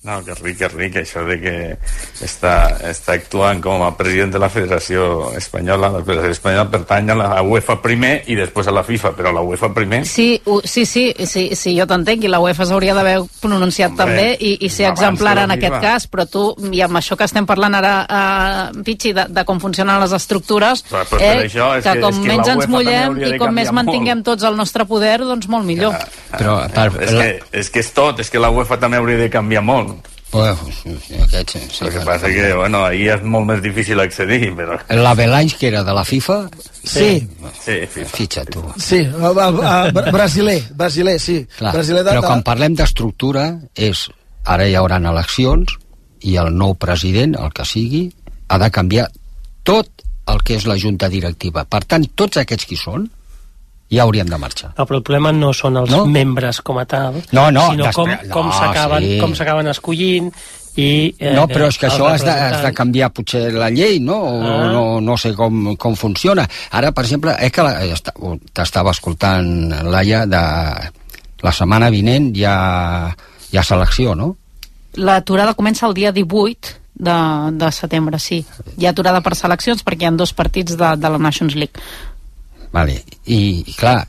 S10: No, que ric, que ric, això de que està, està actuant com a president de la Federació Espanyola. La Federació Espanyola pertany a la UEFA primer i després a la FIFA, però la UEFA primer...
S1: Sí, uh, sí, sí, sí, sí, jo t'entenc, i la UEFA s'hauria d'haver pronunciat Hombre, també i, i ser exemplar en aquest cas, però tu, i amb això que estem parlant ara, uh, Pichi, de, de com funcionen les estructures,
S10: però, però eh, això és
S1: que,
S10: que
S1: com
S10: és que
S1: menys ens mullem i com més
S10: molt.
S1: mantinguem tots el nostre poder, doncs molt millor.
S10: Ja, però, per, és, la... que, és que és tot, és que la UEFA també hauria de canviar molt.
S8: Bueno, aquest, sí, sí,
S10: el que passa és que, bueno, ahí és molt més difícil accedir, però...
S8: La Belanys, que era de la FIFA?
S3: Sí.
S10: Sí, FIFA.
S8: Fitxa, tu.
S3: Sí, el, el, el, brasiler, brasiler, sí.
S8: Clar,
S3: brasiler de,
S8: però
S3: de...
S8: quan parlem d'estructura, és... Ara hi haurà eleccions i el nou president, el que sigui, ha de canviar tot el que és la junta directiva. Per tant, tots aquests qui són, ja haurien de marxar.
S9: No, però el problema no són els no? membres com a tal,
S8: no, no,
S9: sinó
S8: després,
S9: com, com
S8: no,
S9: s'acaben
S8: sí.
S9: com s'acaben escollint i... Eh,
S8: no, però és que això has de, has de canviar potser la llei, no? O ah. no, no sé com, com funciona. Ara, per exemple, és que la, t'estava escoltant, Laia, de la setmana vinent hi ha, hi ha selecció, no?
S1: L'aturada comença el dia divuit de, de setembre, sí. Hi ha aturada per seleccions perquè hi ha dos partits de, de la Nations League.
S8: Vale. I, i clar,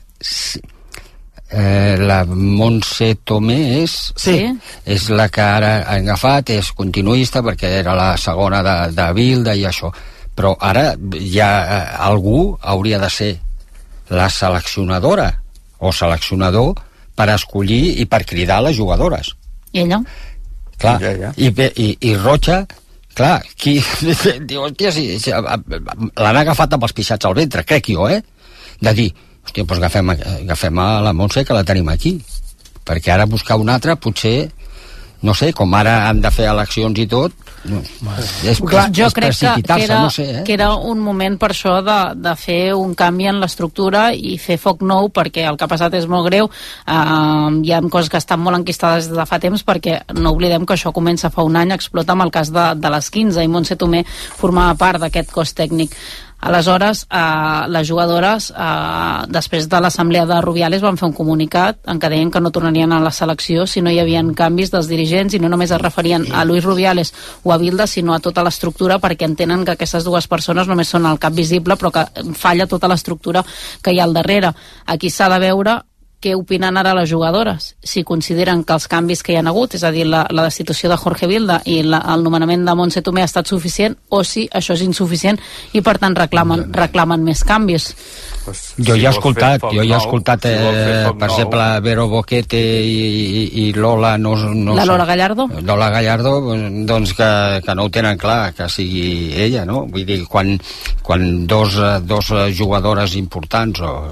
S8: eh, la Montse Tomé és,
S1: sí.
S8: és la que ara ha agafat, és continuista perquè era la segona de, de Bilda i això, però ara ja eh, algú hauria de ser la seleccionadora o seleccionador per escollir i per cridar les jugadores.
S1: I ella?
S8: Clar, ja, ja. I, i, i Rocha, clar, qui diu, hòstia, si, si, l'han agafat amb els pixats al ventre, crec jo, eh? De dir, hòstia, doncs agafem, agafem a la Montse que la tenim aquí, perquè ara buscar una altra potser, no sé, com ara han de fer eleccions i tot, no, és,
S1: clar,
S8: és,
S1: jo
S8: és
S1: crec que, que, era,
S8: no sé, eh?
S1: que era un moment per això de, de fer un canvi en l'estructura i fer foc nou, perquè el que ha passat és molt greu. Uh, hi ha coses que estan molt enquistades des de fa temps, perquè no oblidem que això comença fa un any, explota amb el cas de, de les quinze, i Montse Tomé formava part d'aquest cos tècnic. Aleshores, eh, les jugadores, eh, després de l'assemblea de Rubiales, van fer un comunicat en què deien que no tornarien a la selecció si no hi havia canvis dels dirigents, i no només es referien a Luis Rubiales o a Bilda, sinó a tota l'estructura, perquè entenen que aquestes dues persones només són el cap visible, però que falla tota l'estructura que hi ha al darrere. Aquí s'ha de veure què opinen ara les jugadores, si consideren que els canvis que hi ha hagut, és a dir, la, la destitució de Jorge Bilda i la, el nomenament de Montse Tomé ha estat suficient, o si això és insuficient i per tant reclamen, reclamen més canvis.
S8: Pues, jo ja he escoltat, jo ja he escoltat eh, per exemple Vero Boquete i, i, i Lola no, no
S1: la Lola Gallardo?
S8: Lola Gallardo, doncs que, que no ho tenen clar que sigui ella, no? Vull dir, quan, quan dos, dos jugadores importants o,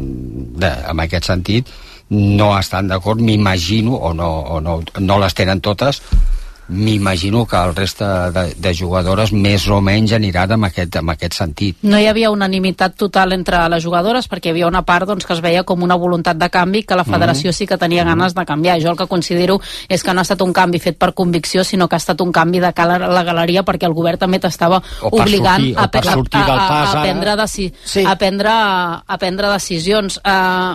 S8: de, en aquest sentit no estan d'acord, m'imagino, o, no, o no, no les tenen totes, m'imagino que el reste de, de jugadores més o menys aniran en aquest, en aquest sentit.
S1: No hi havia unanimitat total entre les jugadores, perquè hi havia una part doncs, que es veia com una voluntat de canvi, que la federació mm. sí que tenia ganes de canviar. Jo el que considero és que no ha estat un canvi fet per convicció, sinó que ha estat un canvi de cara a la galeria, perquè el govern també t'estava obligant
S8: sortir, a, a, a,
S1: a, a, prendre deci sí. a, prendre, a prendre decisions. Uh,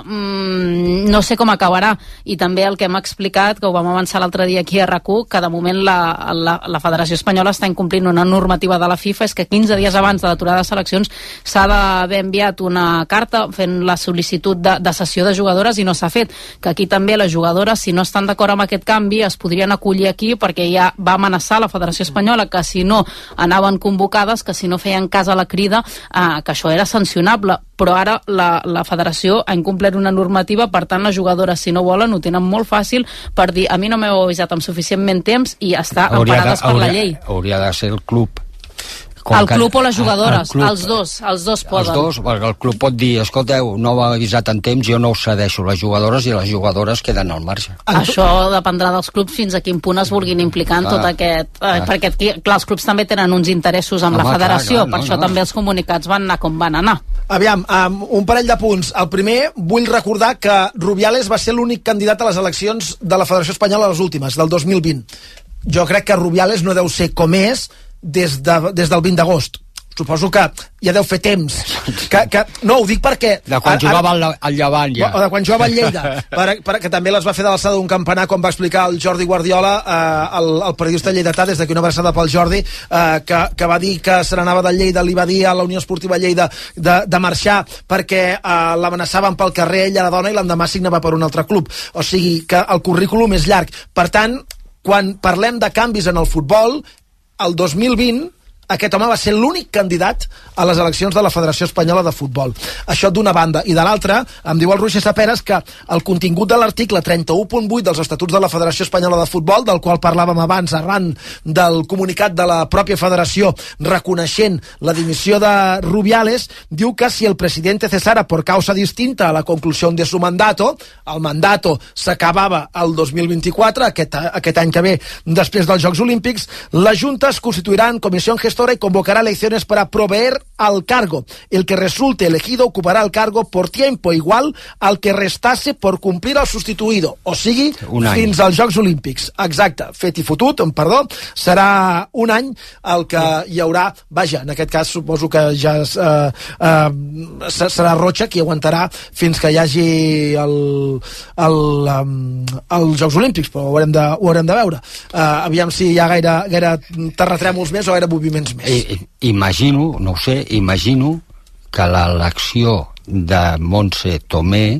S1: mm, no sé com acabarà, i també el que hem explicat, que ho vam avançar l'altre dia aquí a RAC u, que de moment La, la, la Federació Espanyola està incomplint una normativa de la FIFA, és que quinze dies abans de l'aturada de seleccions s'ha d'haver enviat una carta fent la sol·licitud de, de cessió de jugadores, i no s'ha fet, que aquí també les jugadores, si no estan d'acord amb aquest canvi, es podrien acollir aquí, perquè ja va amenaçar la Federació Espanyola que si no anaven convocades, que si no feien cas a la crida, eh, que això era sancionable, però ara la, la Federació ha incomplert una normativa, per tant les jugadores, si no volen, ho tenen molt fàcil per dir, a mi no m'heu avisat amb suficientment temps, i està emparades per la llei.
S8: Hauria de ser el club.
S1: Com el club o les jugadores, club, els dos, els dos poden.
S8: Els dos, perquè el club pot dir, escolteu, no m'ha avisat en temps, jo no us cedeixo les jugadores, i les jugadores queden al marge.
S1: Això dependrà dels clubs fins a quin punt es vulguin implicar en clar, tot aquest... Eh, clar. Perquè, clar, els clubs també tenen uns interessos amb Home, la federació, clar, clar, per no, això no. també els comunicats van anar com van anar.
S3: Aviam, um, un parell de punts. El primer, vull recordar que Rubiales va ser l'únic candidat a les eleccions de la Federació Espanyola a les últimes, del dos mil vint. Jo crec que Rubiales no deu ser com és des, de, des del vint d'agost. suposo que ja deu fer temps. Que, que, no, ho dic perquè...
S8: De quan jugava al, al Llevant, ja.
S3: O de quan jugava al Lleida, per, per, que també les va fer de l'alçada d'un campanar, com va explicar el Jordi Guardiola, eh, el, el periodista lleidatà, des d'aquí una abraçada pel Jordi, eh, que, que va dir que se n'anava del Lleida, li va dir a la Unió Esportiva Lleida de, de marxar perquè eh, l'amenaçaven pel carrer, ella la dona, i l'endemà signava per un altre club. O sigui que el currículum és llarg. Per tant, quan parlem de canvis en el futbol, el dos mil vint aquest home va ser l'únic candidat a les eleccions de la Federació Espanyola de Futbol. Això d'una banda. I de l'altra, em diu el Roger Saperes que el contingut de l'article trenta-u punt vuit dels Estatuts de la Federació Espanyola de Futbol, del qual parlàvem abans arran del comunicat de la pròpia federació reconeixent la dimissió de Rubiales, diu que si el presidente cesara por causa distinta a la conclusión de su mandato, el mandato s'acabava el dos mil vint-i-quatre, aquest, aquest any que ve, després dels Jocs Olímpics, la Junta es constituirà en comissió gestora y convocará elecciones para proveer al cargo. El que resulte elegido ocupará el cargo por tiempo igual al que restase por cumplir al sustituido. O sigui, fins als Jocs Olímpics. Exacte, fet i fotut, perdó, serà un any el que hi haurà, vaja, en aquest cas suposo que ja és, eh, eh, serà Rocha qui aguantarà fins que hi hagi el, el, um, els Jocs Olímpics, però ho haurem de, ho haurem de veure. Eh, aviam si hi ha gaire, gaire terratrèmols més o gaire moviments més.
S8: I, imagino, no ho sé, imagino que l'elecció de Montse Tomé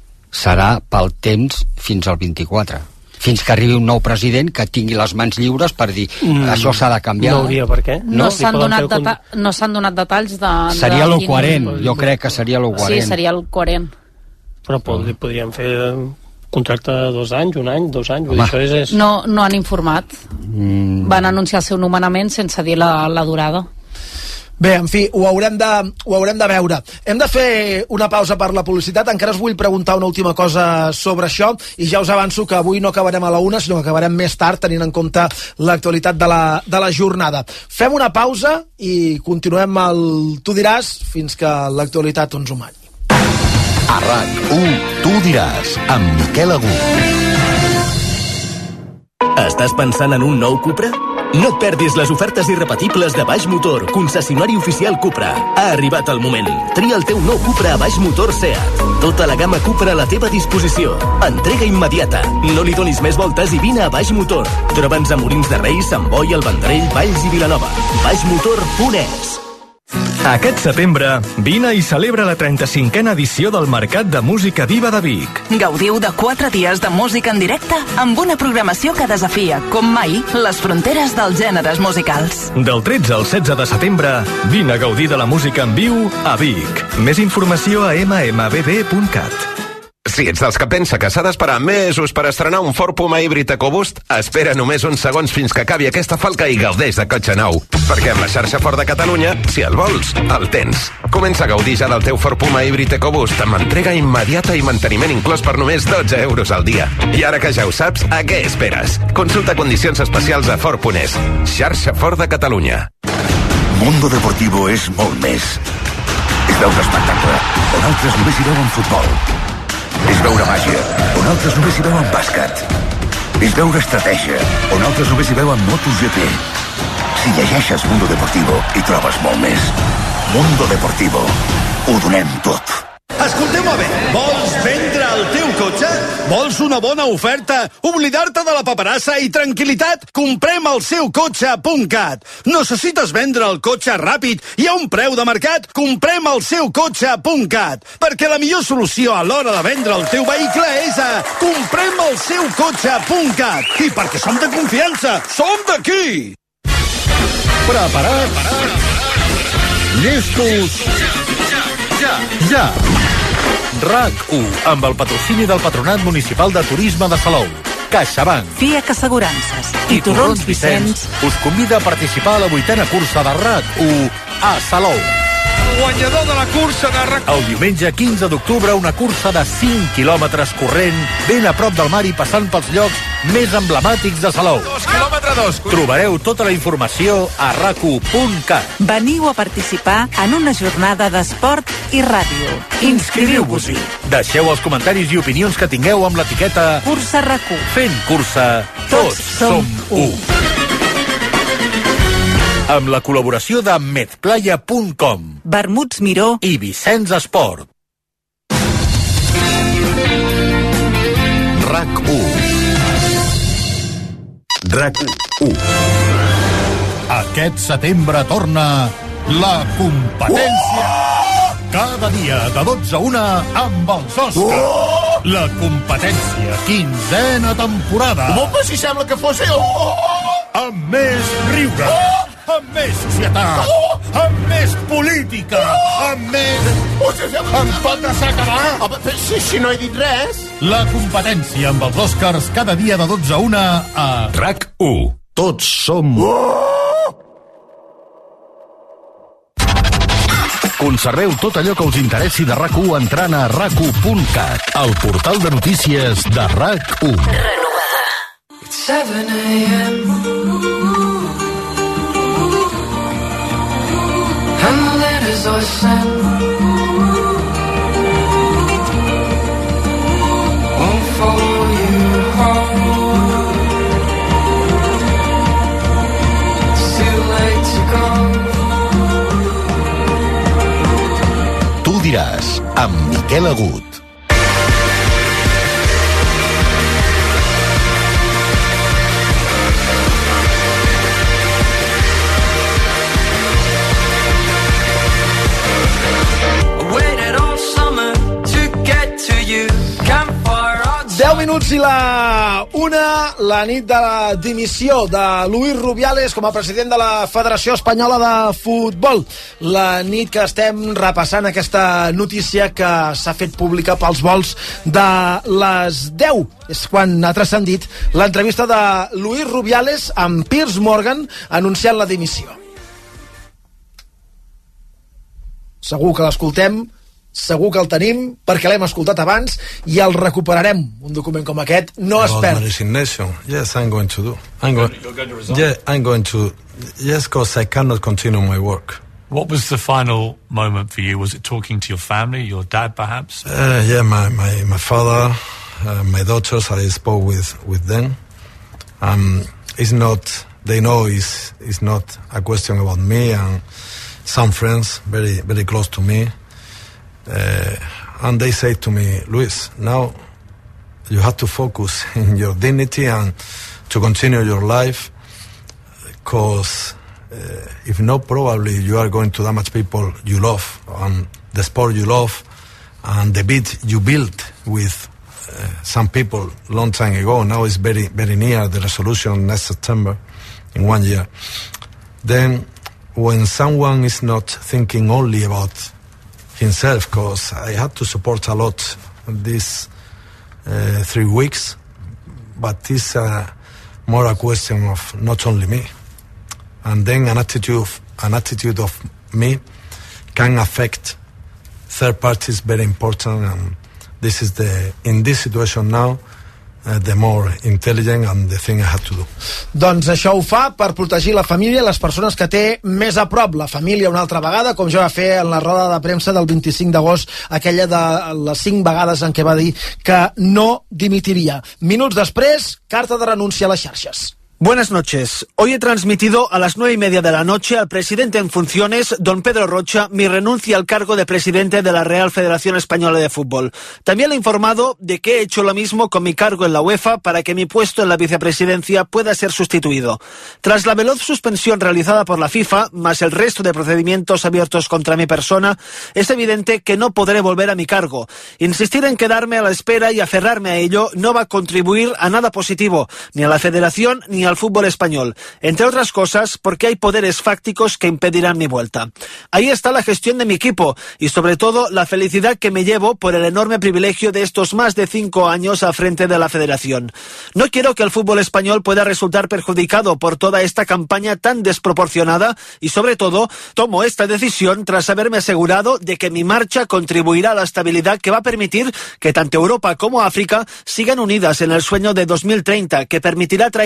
S8: serà pel temps fins al vint-i-quatre. Fins que arribi un nou president que tingui les mans lliures per dir mm, això s'ha de canviar.
S9: No hauria per què.
S1: No, no s'han donat, deta no s'han donat detalls de...
S8: Seria
S1: de
S8: lo coherent, jo crec que seria lo coherent.
S1: Sí, seria el coherent.
S9: Però pod podríem fer contracte de dos anys, un any, dos anys, vull dir, això és... és...
S1: No, no han informat. Mm. Van anunciar el seu nomenament sense dir la, la durada.
S3: Bé, en fi, ho haurem, de, ho haurem de veure. Hem de fer una pausa per la publicitat. Encara us vull preguntar una última cosa sobre això i ja us avanço que avui no acabarem a la una, sinó que acabarem més tard, tenint en compte l'actualitat de, la, de la jornada. Fem una pausa i continuem el Tu diràs fins que l'actualitat ens ho manyi.
S7: A RAC u, Tu diràs, amb Miquel Agut.
S11: Estàs pensant en un nou Cupra? No et perdis les ofertes irrepetibles de Baix Motor, concessionari oficial Cupra. Ha arribat el moment. Tria el teu nou Cupra a Baix Motor Seat. Tota la gamma Cupra a la teva disposició. Entrega immediata. No li donis més voltes i vine a Baix Motor. Troba'ns a Molins de Rei, Sant Boi, el Vendrell, Valls i Vilanova. baixmotor punt es.
S12: Aquest setembre, vine i celebra la trenta-cinquena edició del Mercat de Música Viva de Vic.
S13: Gaudiu de quatre dies de música en directe amb una programació que desafia, com mai, les fronteres dels gèneres musicals.
S12: Del tretze al setze de setembre, vine a gaudir de la música en viu a Vic. Més informació a eme eme be de punt cat.
S14: Si ets dels que pensa que s'ha d'esperar mesos per estrenar un Ford Puma híbrid EcoBoost, espera només uns segons fins que acabi aquesta falca i gaudeix de cotxe nou. Perquè amb la xarxa Ford de Catalunya, si el vols, el tens. Comença a gaudir ja del teu Ford Puma híbrid EcoBoost amb entrega immediata i manteniment inclòs per només dotze euros al dia. I ara que ja ho saps, a què esperes? Consulta condicions especials a Ford punt es. Xarxa Ford de Catalunya.
S15: Mundo Deportivo és molt més. És veure espectacle, on altres només hi veuen futbol. És veure màgia, on altres només hi veuen bàsquet. És veure estratègia, on altres només hi veuen MotoGP. Si llegeixes Mundo Deportivo, hi trobes molt més. Mundo Deportivo. Ho donem tot.
S16: Escolteu-me bé, vols vendre el teu cotxe? Vols una bona oferta? Oblidar-te de la paperassa i tranquil·litat? Comprem el seu cotxe punt cat. Necessites vendre el cotxe ràpid i a un preu de mercat? Comprem el seu cotxe punt cat. Perquè la millor solució a l'hora de vendre el teu vehicle és a comprem el seu cotxe punt cat. I perquè som de confiança, som d'aquí!
S17: Preparats? Llestos? Ja, ja! RAC u, amb el patrocini del Patronat Municipal de Turisme de Salou, CaixaBank,
S13: FIAC Assegurances
S17: i Torrons Vicenç us convida a participar a la vuitena cursa de RAC u a Salou.
S16: Guanyador de la cursa de RAC u.
S17: El diumenge quinze d'octubre, una cursa de cinc quilòmetres corrent, ben a prop del mar i passant pels llocs més emblemàtics de Salou.
S16: Dos quilòmetres dos.
S17: Trobareu tota la informació a rac u punt cat.
S13: Veniu a participar en una jornada d'esport i ràdio. Inscriviu-vos-hi.
S17: Deixeu els comentaris i opinions que tingueu amb l'etiqueta
S13: Cursa RAC u.
S17: Fent cursa, tots, tots som u. Amb la col·laboració de medplaya punt com,
S13: Vermuts Miró
S17: i Vicenç Esport.
S7: RAC u. RAC u.
S17: Aquest setembre torna la competència. Cada dia de dotze a una amb els Oscars. La competència, quinzena temporada.
S18: Home, si sembla que fos ell.
S17: Amb més riure, amb més societat, amb més política, amb més... Em pot deixar acabar?
S18: Home, si, si no he dit res.
S17: La competència amb els Oscars cada dia de dotze a una a
S7: RAC u. Tots som... Conserveu tot allò que us interessi de RAC u entrant a rac u punt cat, el portal de notícies de RAC u.
S19: Renovada. It's seven a.m. And the letters are sent. Won't follow you home. It's too late to go.
S7: Tu diràs, amb Miquel Agut.
S3: deu minuts i la una, la nit de la dimissió de Luis Rubiales com a president de la Federació Espanyola de Futbol. La nit que estem repassant aquesta notícia que s'ha fet pública pels vols de les deu. És quan ha transcendit l'entrevista de Luis Rubiales amb Piers Morgan anunciant la dimissió. Segur que l'escoltem, segur que el tenim, perquè l'hem escoltat abans i el recuperarem. Un document com aquest no es perd.
S20: Resignation. Yes, I'm going to do. I'm going, You're going to resign? Yeah, I'm going to. Yes, because I cannot continue my work.
S21: What was the final moment for you? Was it talking to your family, your dad perhaps?
S20: Uh, yeah, my, my, my father, uh, my daughters, I spoke with, with them. Um, it's not, they know it's, it's not a question about me and some friends very, very close to me. Uh, and they say to me, Luis, now you have to focus in your dignity and to continue your life, because uh, if not, probably you are going to damage people you love, and the sport you love, and the beat you built with uh, some people long time ago. Now it's very, very near the resolution next September, in one year. Then, when someone is not thinking only about himself, because I had to support a lot these uh, three weeks, but it's uh, more a question of not only me. And then an attitude, of, an attitude of me can affect third parties, very important, and this is the, in this situation now, Uh, the more intelligent and the thing I had to do.
S3: Doncs això ho fa per protegir la família i les persones que té més a prop. La família una altra vegada, com ja va fer en la roda de premsa del vint-i-cinc d'agost, aquella de les cinc vegades en què va dir que no dimitiria. Minuts després, carta de renúncia a les xarxes.
S22: Buenas noches. Hoy he transmitido a las nueve y media de la noche al presidente en funciones, don Pedro Rocha, mi renuncia al cargo de presidente de la Real Federación Española de Fútbol. También le he informado de que he hecho lo mismo con mi cargo en la UEFA para que mi puesto en la vicepresidencia pueda ser sustituido. Tras la veloz suspensión realizada por la FIFA, más el resto de procedimientos abiertos contra mi persona, es evidente que no podré volver a mi cargo. Insistir en quedarme a la espera y aferrarme a ello no va a contribuir a nada positivo, ni a la Federación ni al fútbol español, entre otras cosas porque hay poderes fácticos que impedirán mi vuelta. Ahí está la gestión de mi equipo y sobre todo la felicidad que me llevo por el enorme privilegio de estos más de cinco años al frente de la Federación. No quiero que el fútbol español pueda resultar perjudicado por toda esta campaña tan desproporcionada y sobre todo tomo esta decisión tras haberme asegurado de que mi marcha contribuirá a la estabilidad que va a permitir que tanto Europa como África sigan unidas en el sueño de dos mil treinta, que permitirá traer a nuestro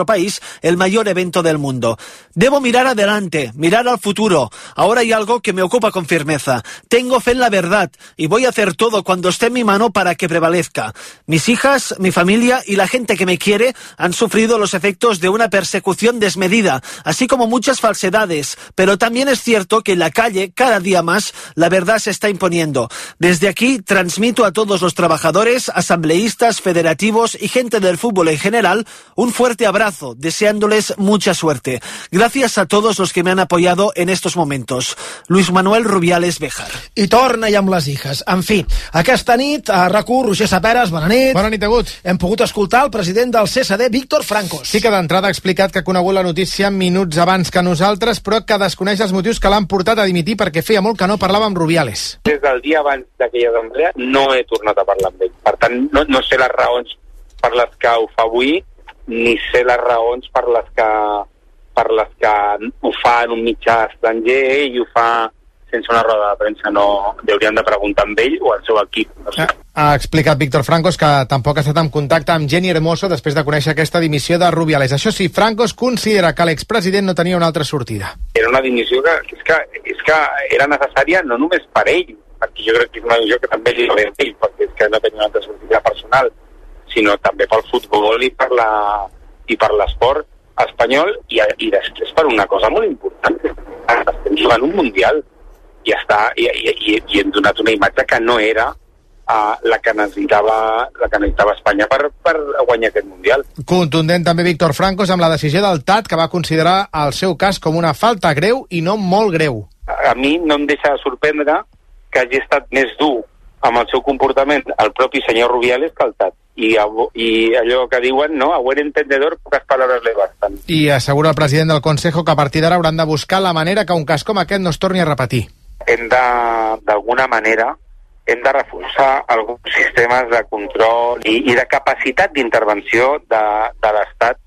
S22: país el mayor evento del mundo. Debo mirar adelante, mirar al futuro. Ahora hay algo que me ocupa con firmeza. Tengo fe en la verdad y voy a hacer todo cuando esté en mi mano para que prevalezca. Mis hijas, mi familia y la gente que me quiere han sufrido los efectos de una persecución desmedida, así como muchas falsedades, pero también es cierto que en la calle, cada día más, la verdad se está imponiendo. Desde aquí transmito a todos los trabajadores, asambleístas, federativos y gente del fútbol en general un fuerte abrazo, deseándoles mucha suerte. Gracias a todos los que me han apoyado en estos momentos. Luis Manuel Rubiales Béjar.
S3: I torna ja amb les hijas. En fi, aquesta nit a RAC u, Roger Saperes, bona nit.
S2: Bona nit, Agut.
S3: Hem pogut escoltar el president del C S D, Víctor Francos.
S2: Sí que d'entrada ha explicat que ha conegut la notícia minuts abans que nosaltres, però que desconeix els motius que l'han portat a dimitir perquè feia molt que no parlava amb Rubiales.
S4: Des del dia abans d'aquella assemblea no he tornat a parlar amb ell. Per tant, no, no sé les raons per les que ho fa avui, ni sé les raons per les que, per les que ho fa en un mitjà estranger i ho fa sense una roda de premsa. No, hauríem de preguntar amb ell o al seu equip. No sé.
S2: Ha explicat Víctor Francos que tampoc ha estat en contacte amb Jenny Hermoso després de conèixer aquesta dimissió de Rubiales. Això sí, Francos considera que l'expresident no tenia una altra sortida.
S4: Era una dimissió que, és que, és que era necessària no només per ell, perquè jo crec que és una dimissió que també li va bé a ell, perquè és que no tenia una altra sortida personal, sinó també pel futbol i per la i per l'esport espanyol i, i després per una cosa molt important. Estem jugant un mundial i, està, i, i, i, i hem donat una imatge que no era uh, la, que necessitava, la que necessitava Espanya per, per guanyar aquest mundial.
S2: Contundent també Víctor Francos amb la decisió del T A T, que va considerar el seu cas com una falta greu i no molt greu.
S4: A, a mi no em deixa de sorprendre que hagi estat més dur amb el seu comportament el propi senyor Rubiales que el T A T. I, i allò que diuen, no? A buen entendedor, poques paraules le bastan.
S2: I assegura el president del Consejo que a partir d'ara hauran de buscar la manera que un cas com aquest no es torni a repetir.
S4: Hem de, d'alguna manera, hem de reforçar alguns sistemes de control i, i de capacitat d'intervenció de, de l'Estat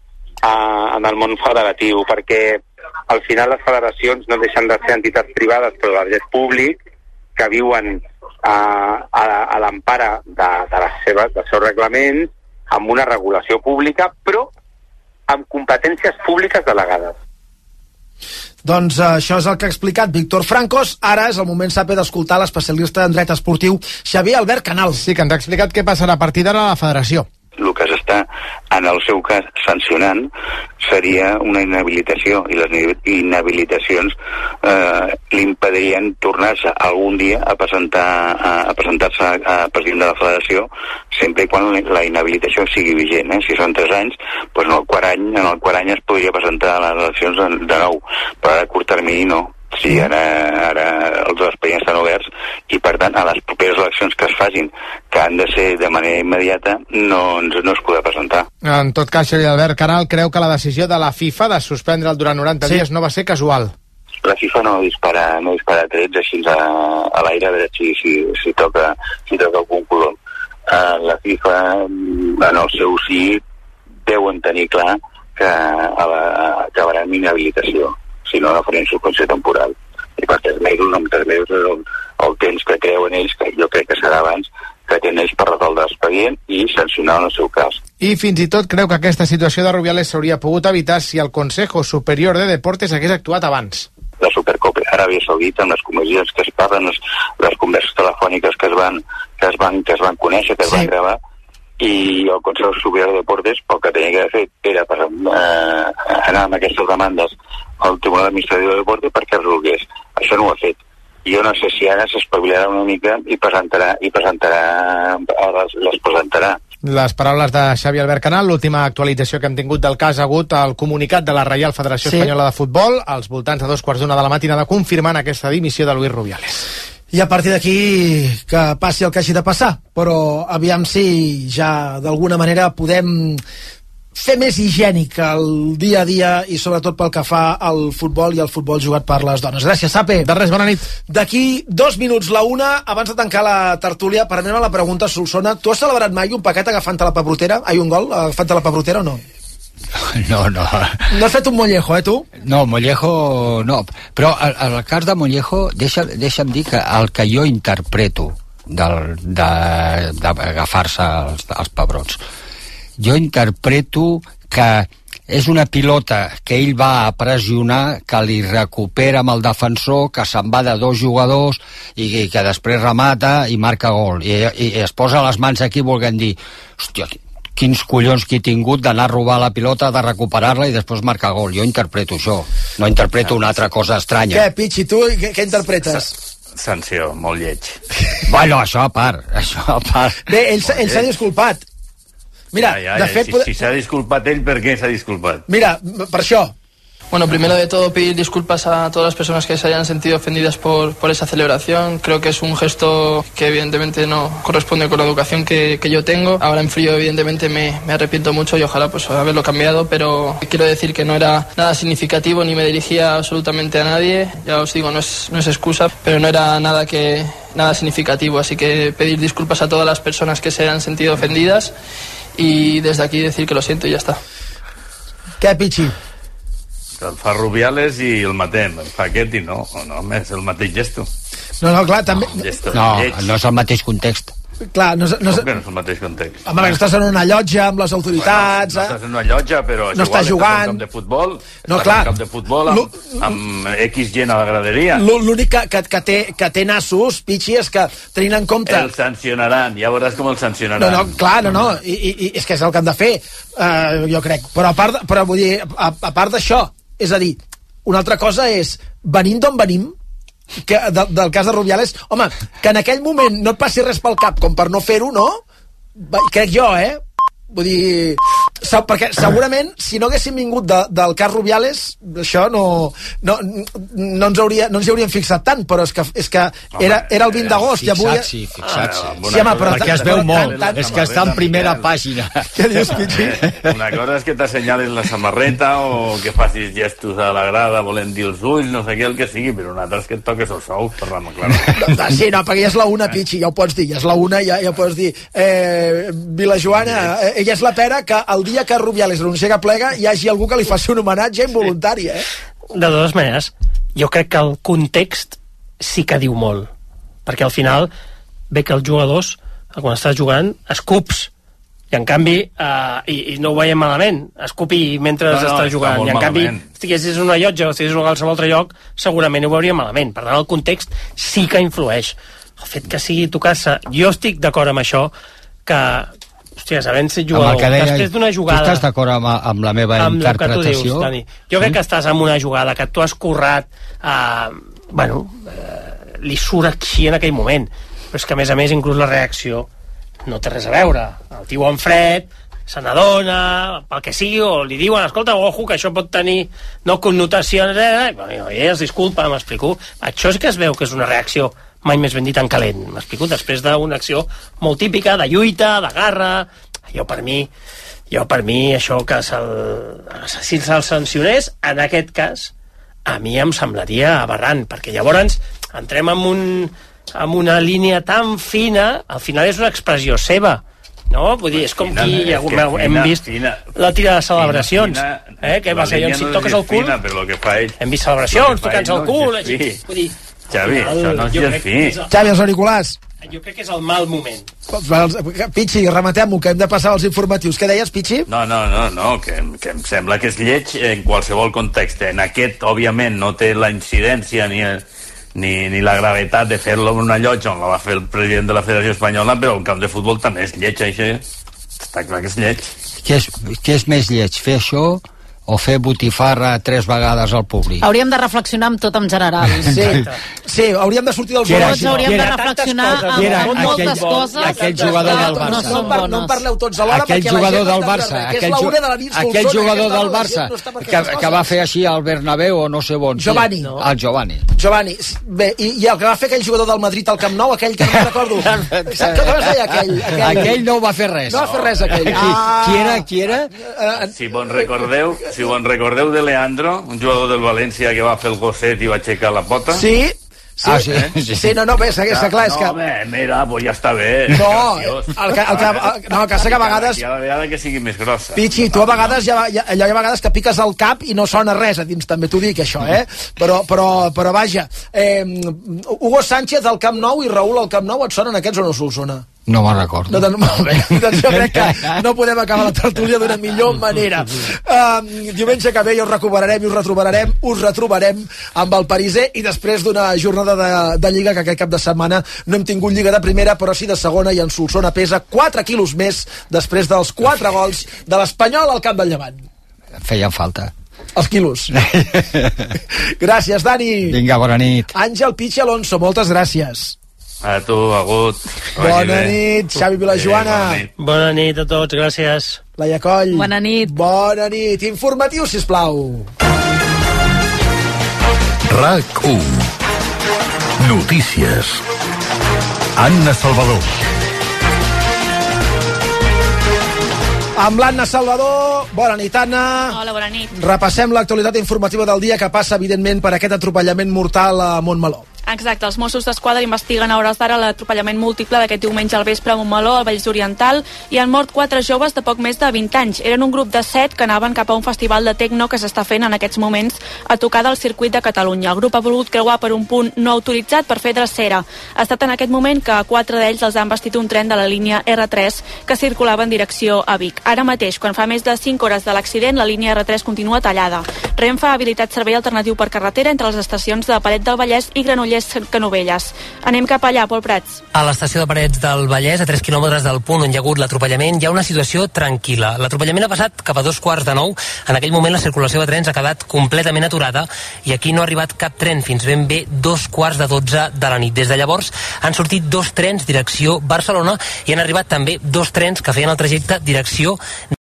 S4: a, en el món federatiu, perquè al final les federacions no deixen de ser entitats privades, però de dret públic, que viuen a, a, a l'empara de, de les seves, dels seus reglaments, amb una regulació pública, però amb competències públiques delegades.
S3: Doncs uh, això és el que ha explicat Víctor Francos. Ara és el moment, Sape, d'escoltar l'especialista en dret esportiu Xavier Albert Canal.
S2: Sí, que ens ha explicat què passarà a partir d'ara a la federació.
S6: El que s'està, en el seu cas, sancionant seria una inhabilitació, i les inhabilitacions eh, li impedirien tornar-se algun dia a presentar a, a presentar-se a, a president de la federació, sempre i quan la inhabilitació sigui vigent. Eh? Si són tres anys, doncs en el quart any, en el quart any es podria presentar a les eleccions de, de nou, però ara a curt termini no. Sí, ara, ara els expedients estan oberts i, per tant, a les properes eleccions que es facin, que han de ser de manera immediata, no, no es podrà presentar.
S2: En tot cas, Xavier Albert Canal creu que la decisió de la FIFA de suspendre'l durant noranta sí. dies no va ser casual.
S6: La FIFA no dispara, no dispara trets així a, a l'aire, a veure si, si, si, toca, si toca algun color. Uh, la FIFA, en el seu sí, deuen tenir clar que a la, acabarà amb inhabilitació, si no, no farien suspensió temporal. I per tres mesos, no, tres mesos és el, el temps que creuen ells, que jo crec que serà abans, que tenen ells per resoldre l'expedient i sancionar en el seu cas.
S2: I fins i tot creu que aquesta situació de Rubiales s'hauria pogut evitar si el Consejo Superior de Deportes hagués actuat abans.
S6: La Supercopa Aràbia Saudita, amb les comissions que es parlen, les, les converses telefòniques que es van, que es van, que es van conèixer, que es sí. van gravar, i el Consejo Superior de Deportes el que tenia que haver fet era per, eh, anar amb aquestes demandes al Tribunal Administratiu de Deportes perquè es resolgués. Això no ho ha fet. Jo no sé si ara s'espavilarà una mica i presentarà, i presentarà les, les presentarà.
S2: Les paraules de Xavier Albert Canal, l'última actualització que hem tingut del cas ha hagut el comunicat de la Reial Federació sí. Espanyola de Futbol, als voltants de dos quarts d'una de la matinada, confirmant aquesta dimissió de Luis Rubiales.
S3: I a partir d'aquí que passi el que hagi de passar, però aviam si ja d'alguna manera podem fer més higiènic el dia a dia i sobretot pel que fa al futbol i al futbol jugat per les dones. Gràcies, Sape.
S2: De res, bona nit.
S3: D'aquí dos minuts la una, abans de tancar la tertúlia, per anem a la pregunta, Solsona. Tu has celebrat mai un paquet agafant-te la pebrotera? Ai, un gol agafant-te la pebrotera o no?
S8: No, no.
S3: No has fet un mollejo, eh, tu?
S8: No, mollejo no. Però en el cas de mollejo, deixa, deixa'm dir que el que jo interpreto d'agafar-se els, els pebrots, jo interpreto que és una pilota que ell va a pressionar, que li recupera amb el defensor, que se'n va de dos jugadors i, i que després remata i marca gol. I, i, i es posa les mans aquí volent dir, hòstia, quins collons que he tingut d'anar a robar la pilota, de recuperar-la i després marcar gol. Jo interpreto això, no interpreto una altra cosa estranya.
S3: Què, Pichi, tu què, què interpretes?
S5: Sanció, molt lleig.
S8: Bueno, això a part, això a part.
S3: Bé, ell, ell s'ha disculpat. Mira,
S5: ja, ja,
S3: de
S5: ja,
S3: fet...
S5: Si, si s'ha disculpat ell, per què s'ha disculpat?
S3: Mira, per això.
S10: Bueno, primero de todo pedir disculpas a todas las personas que se hayan sentido ofendidas por, por esa celebración. Creo que es un gesto que evidentemente no corresponde con la educación que, que yo tengo. Ahora en frío evidentemente me, me arrepiento mucho y ojalá pues haberlo cambiado, pero quiero decir que no era nada significativo ni me dirigía absolutamente a nadie. Ya os digo, no es, no es excusa, pero no era nada que nada significativo. Así que pedir disculpas a todas las personas que se hayan sentido ofendidas y desde aquí decir que lo siento y ya está.
S3: Què, Pichi?
S5: El fa Rubiales i el matem, el fa aquest i no, no, és el mateix gesto.
S3: No, no, clar, també...
S5: Gesto
S8: No,
S5: lleig.
S8: no és el mateix context.
S3: Clar, no, no,
S5: Com que no és el mateix context?
S3: home, que estàs en una llotja amb les autoritats...
S5: Bueno, no estàs en una llotja, però
S3: no estàs jugant.
S5: Estàs en un camp de futbol,
S3: no,
S5: estàs
S3: clar.
S5: en un camp de futbol amb, amb X gent a la graderia.
S3: L'únic que, que, que, té, que té nassos, Pichi, és que tenint en compte...
S5: El sancionaran, ja veuràs com el sancionaran.
S3: No, no, clar, no, no, I, i, i és que és el que han de fer, uh, jo crec. Però a part, de, però vull dir, a, a part d'això, és a dir, una altra cosa és, venint d'on venim, que, de, del cas de Rubiales, home, que en aquell moment no et passi res pel cap com per no fer-ho, no? Crec jo, eh? Vull dir, sa, perquè segurament si no haguéssim vingut de, del cas Rubiales això no, no, no ens hauria, no ens hi hauríem fixat tant, però és que, és que era, era el vint d'agost i avui...
S8: Fixat-s'hi, fixat-s'hi.
S3: Sí, home, però
S8: perquè es veu molt, és que està en primera pàgina.
S3: Què dius, Pichi?
S5: Una cosa és que t'assenyales la samarreta o que facis gestos a la grada volent dir els ulls, no sé què, el que sigui, però una altra és que et toques els sous, per la clar.
S3: Sí, no, perquè ja és la una, Pichi, ja ho pots dir, ja és la una, ja, ja pots dir eh, Vilajoana, eh, ella és la pera que el dia que Rubiales anuncia que plega hi hagi algú que li faci un homenatge involuntari, eh?
S9: De totes maneres, jo crec que el context sí que diu molt, perquè al final ve que els jugadors, quan estàs jugant, escups, i en canvi, eh, i, i no ho veiem malament, escupi mentre
S5: no, no,
S9: estàs jugant, i en canvi, si estiguessis en una llotja o estiguessis en qualsevol altre lloc, segurament ho veuríem malament. Per tant, el context sí que influeix. El fet que sigui tocar-se, jo estic d'acord amb això, que hòstia, havent set jugador, que deia, després d'una jugada...
S8: Tu estàs d'acord amb, amb la meva amb interpretació?
S9: Dius, Dani. Jo crec que estàs en una jugada que tu has currat, eh, bueno, eh, li surt així en aquell moment, però és que a més a més inclús la reacció no té res a veure. El tio en fred se n'adona, pel que sigui, o li diuen, escolta, ojo, que això pot tenir no connotacions, eh? Bueno, i ell es disculpa, m'explico. Això sí que es veu que és una reacció mai més ben dit en calent, m'explico, després d'una acció molt típica, de lluita, de garra. Jo per mi, jo per mi això que se'l, si se'l sancionés, en aquest cas, a mi em semblaria aberrant, perquè llavors entrem en, un, en una línia tan fina, al final és una expressió seva, no? Vull dir, és com fina, qui és hem, hem vist fina, la tira de celebracions, fina, fina, eh? Que va ser allò, si toques el cul,
S5: fina, però que fa ell,
S9: hem vist celebracions, tocant-se el cul, eh? Vull dir,
S5: Xavi, el, això no és gens fi.
S3: Xavi, els auriculars.
S9: Jo crec que és el mal moment.
S3: Pichi, rematem-ho, que hem de passar als informatius. Què deies, Pichi?
S5: No, no, no, no que, que em sembla que és lleig en qualsevol context. En aquest, òbviament, no té la incidència ni, ni, ni la gravetat de fer-lo en una llotja on la va fer el president de la Federació Espanyola, però el camp de futbol també és lleig, això. Està clar que és lleig.
S8: Què és, què és més lleig, fer això o fer botifarra tres vegades al públic?
S1: Hauríem de reflexionar amb tot en general.
S3: Sí, sí, hauríem de sortir del
S1: zoològic. Tots hauríem de reflexionar amb, amb moltes
S8: aquell,
S1: coses.
S8: Aquell jugador del Barça.
S1: No són bones.
S3: No en parleu tots alhora,
S8: aquell
S3: perquè
S8: jugador
S3: la gent
S8: del Barça, aquell, ju aquell jugador del Barça que, que va fer així al Bernabéu o no sé on.
S3: Giovanni.
S8: No. El Giovanni.
S3: Giovanni. Bé, i, i el que va fer aquell jugador del Madrid al Camp Nou, aquell que no me'n recordo. Saps què vas dir aquell?
S8: Aquell, aquell no va fer res.
S3: No va fer res, aquell.
S8: Ah. Qui era? Qui era?
S5: Si bon recordeu, si bon recordeu de Leandro, un jugador del València que va fer el gosset i va aixecar la pota.
S3: Sí, sí,
S8: ah, sí,
S3: eh? sí. sí, no, no, bé, està clar, és que...
S5: No, bé, mira, pues ja està bé.
S3: No, el que, el que, el, no, el que sé que a vegades...
S5: I a la vegada que sigui més grossa.
S3: Pichi, tu a vegades, ja, ja, allò hi ha vegades que piques al cap i no sona res a dins, també t'ho dic, això, eh? Però, però, però vaja, eh, Hugo Sánchez al Camp Nou i Raúl al Camp Nou, et sonen aquests o no se'ls sona?
S8: No me'n recordo.
S3: No, no, molt bé. Doncs jo crec que no podem acabar la tertúlia d'una millor manera. Um, diumenge que ve ja us recuperarem i us retrobarem, us retrobarem amb el pariser, i després d'una jornada de, de Lliga que aquest cap de setmana no hem tingut Lliga de primera, però sí de segona, i en Solsona pesa quatre quilos més després dels quatre gols de l'Espanyol al camp del Llevant.
S8: Feien falta.
S3: Els quilos. Gràcies, Dani.
S8: Vinga, bona nit.
S3: Àngel Pichi Alonso, moltes gràcies.
S5: A tu, Agut.
S3: Bona nit, Xavi Vilajoana.
S5: Bona nit.
S9: Bona nit a tots, gràcies.
S3: Laia Coll.
S1: Bona nit.
S3: Bona nit. Informatiu, sisplau.
S7: RAC u. Notícies. Anna Salvador.
S3: Amb l'Anna Salvador. Bona nit, Anna.
S11: Hola, bona nit.
S3: Repassem l'actualitat informativa del dia, que passa, evidentment, per aquest atropellament mortal a Montmeló.
S11: Exacte, els Mossos d'Esquadra investiguen a hores d'ara l'atropellament múltiple d'aquest diumenge al vespre a Montmeló, al Vallès Oriental, i han mort quatre joves de poc més de vint anys. Eren un grup de set que anaven cap a un festival de tecno que s'està fent en aquests moments a tocar del circuit de Catalunya. El grup ha volgut creuar per un punt no autoritzat per fer drecera. Ha estat en aquest moment que a quatre d'ells els han vestit un tren de la línia erre tres que circulava en direcció a Vic. Ara mateix, quan fa més de cinc hores de l'accident, la línia erre tres continua tallada. Renfe ha habilitat servei alternatiu per carretera entre les estacions de Paret del Vallès i Granollers Canovelles. Anem cap allà, Pol Prats.
S12: A l'estació de Parets del Vallès, a tres quilòmetres del punt on hi ha hagut l'atropellament, hi ha una situació tranquil·la. L'atropellament ha passat cap a dos quarts de nou. En aquell moment la circulació de trens ha quedat completament aturada i aquí no ha arribat cap tren fins ben bé dos quarts de dotze de la nit. Des de llavors han sortit dos trens direcció Barcelona i han arribat també dos trens que feien el trajecte direcció